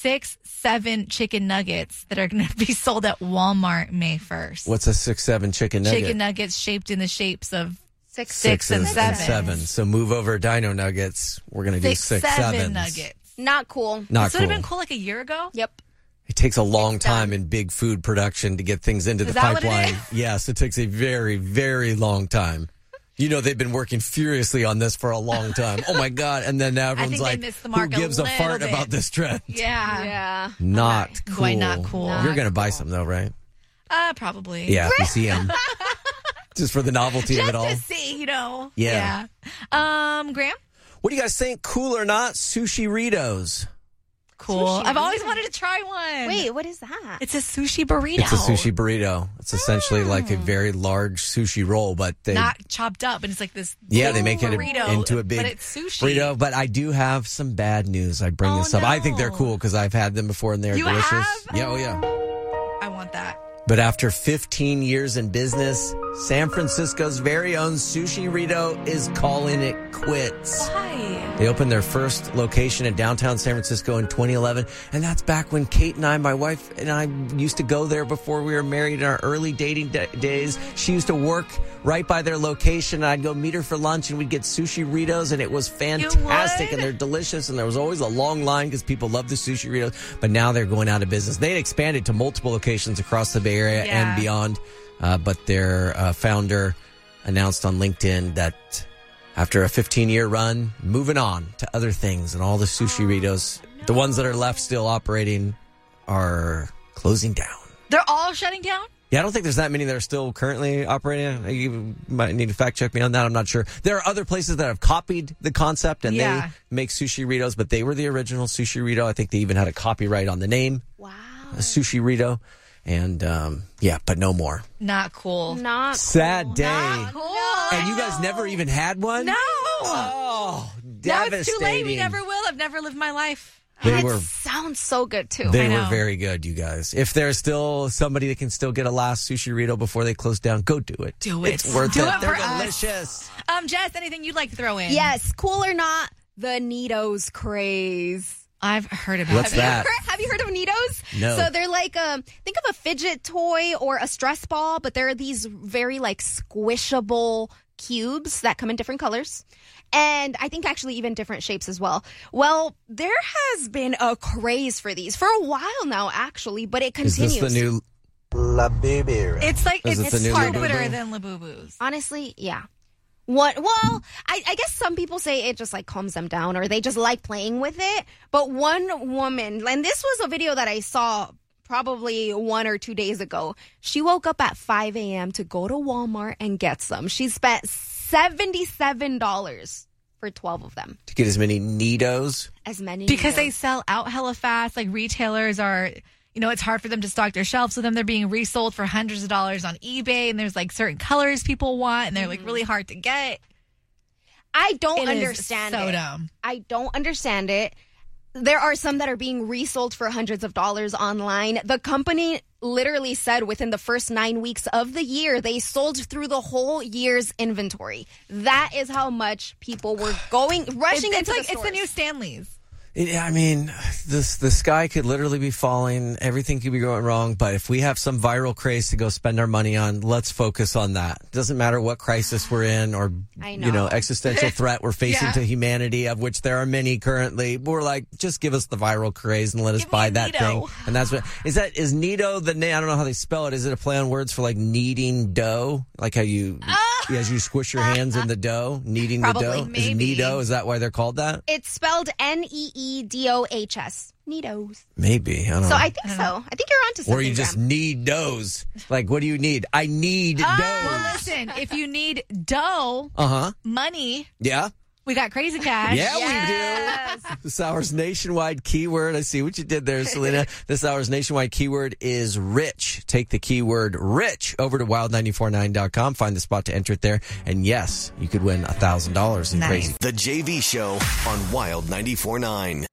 6-7 chicken nuggets that are going to be sold at Walmart May 1st. What's a 6-7 chicken nugget? Chicken nuggets shaped in the shapes of six and seven. So move over Dino Nuggets. We're going to do 6-7 nuggets. Not cool. Not this would have been cool like a year ago. Yep. It takes a long time in big food production to get things into the that what it pipeline. is? Yes, it takes a very, very long time. You know, they've been working furiously on this for a long time. Oh, my God. And then now everyone's I think like, they missed the who mark gives a fart bit. about this trend? Yeah. Not cool. Boy, not cool. You're going to buy some, though, right? Probably. Yeah, if you see them. Just for the novelty of it all. Just to see, you know. Yeah. Graham? What do you guys think? Cool or not? Sushi Ritos. Cool. Sushi I've always burrito. wanted to try one. Wait, what is that? It's a sushi burrito. It's a sushi burrito. It's essentially like a very large sushi roll, but they Not chopped up, and it's like this. they big make it burrito, into a big but it's sushi. burrito. But I do have some bad news. I bring this up. I think they're cool because I've had them before and they're You delicious. have? Yeah, oh yeah. I want that. But after 15 years in business, San Francisco's very own Sushi Rito is calling it quits. Why? They opened their first location in downtown San Francisco in 2011. And that's back when Kate and I, my wife and I, used to go there before we were married in our early dating days. She used to work right by their location. I'd go meet her for lunch and we'd get Sushi Ritos, and it was fantastic. And they're delicious. And there was always a long line because people love the Sushi Ritos. But now they're going out of business. They had expanded to multiple locations across the Bay Area and beyond. But their founder announced on LinkedIn that after a 15-year run, moving on to other things, and all the Sushi Ritos, the ones that are left still operating, are closing down. They're all shutting down? Yeah, I don't think there's that many that are still currently operating. You might need to fact check me on that. I'm not sure. There are other places that have copied the concept, and they make Sushi Ritos, but they were the original Sushi Rito. I think they even had a copyright on the name. Wow. Sushi Rito. And, but no more. Not cool. Not Sad day. Not cool. And you guys never even had one? No. Oh, Now devastating. it's too late. We never will. I've never lived my life. They were Sounds so good, too. They were very good, you guys. If there's still somebody that can still get a last Sushi Rito before they close down, go do it. Do it. It's worth Do it. it They're for us. delicious. Jess, anything you'd like to throw in? Yes, cool or not, the Neatos craze. I've heard about What's that? Have you heard of Neatos? No. So they're like, think of a fidget toy or a stress ball, but they're these very like squishable cubes that come in different colors. And I think actually even different shapes as well. Well, there has been a craze for these for a while now, actually, but it continues. Is this the new Labubu? It's like, Is it's it the new stupider Labubu? than Labubus. Honestly, yeah. What? Well, I guess some people say it just like calms them down or they just like playing with it. But one woman, and this was a video that I saw probably 1 or 2 days ago. She woke up at 5 a.m. to go to Walmart and get some. She spent $77 for 12 of them. To get as many Neatos? As many. Because they Neatos. sell out hella fast. Like retailers are, it's hard for them to stock their shelves. So then they're being resold for hundreds of dollars on eBay. And there's like certain colors people want. And they're like really hard to get. I don't It is understand so it. dumb. I don't understand it. There are some that are being resold for hundreds of dollars online. The company literally said within the first 9 weeks of the year, they sold through the whole year's inventory. That is how much people were rushing It's into like, the it's the stores. new Stanley's. I mean, the sky could literally be falling. Everything could be going wrong. But if we have some viral craze to go spend our money on, let's focus on that. Doesn't matter what crisis we're in or, I know. existential threat we're facing Yeah. to humanity, of which there are many currently. We're like, just give us the viral craze and let us buy that thing. And that's what, is Neato the name? I don't know how they spell it. Is it a play on words for like kneading dough? Like how you, as you squish your hands in the dough, kneading Probably, the dough? maybe. Is Neato? Is that why they're called that? It's spelled Needohs. Neatos. Maybe. I don't know. So I think so. I think you're onto something. Or you just Graham. need doughs. Like, what do you need? I need doughs. Well, listen, if you need dough, money, Yeah? we got Crazy Cash. Yeah, we do. This hour's nationwide keyword. I see what you did there, Selena. This hour's nationwide keyword is rich. Take the keyword rich over to wild949.com. Find the spot to enter it there. And yes, you could win $1,000 in Nice. Crazy. The JV Show on Wild 94.9.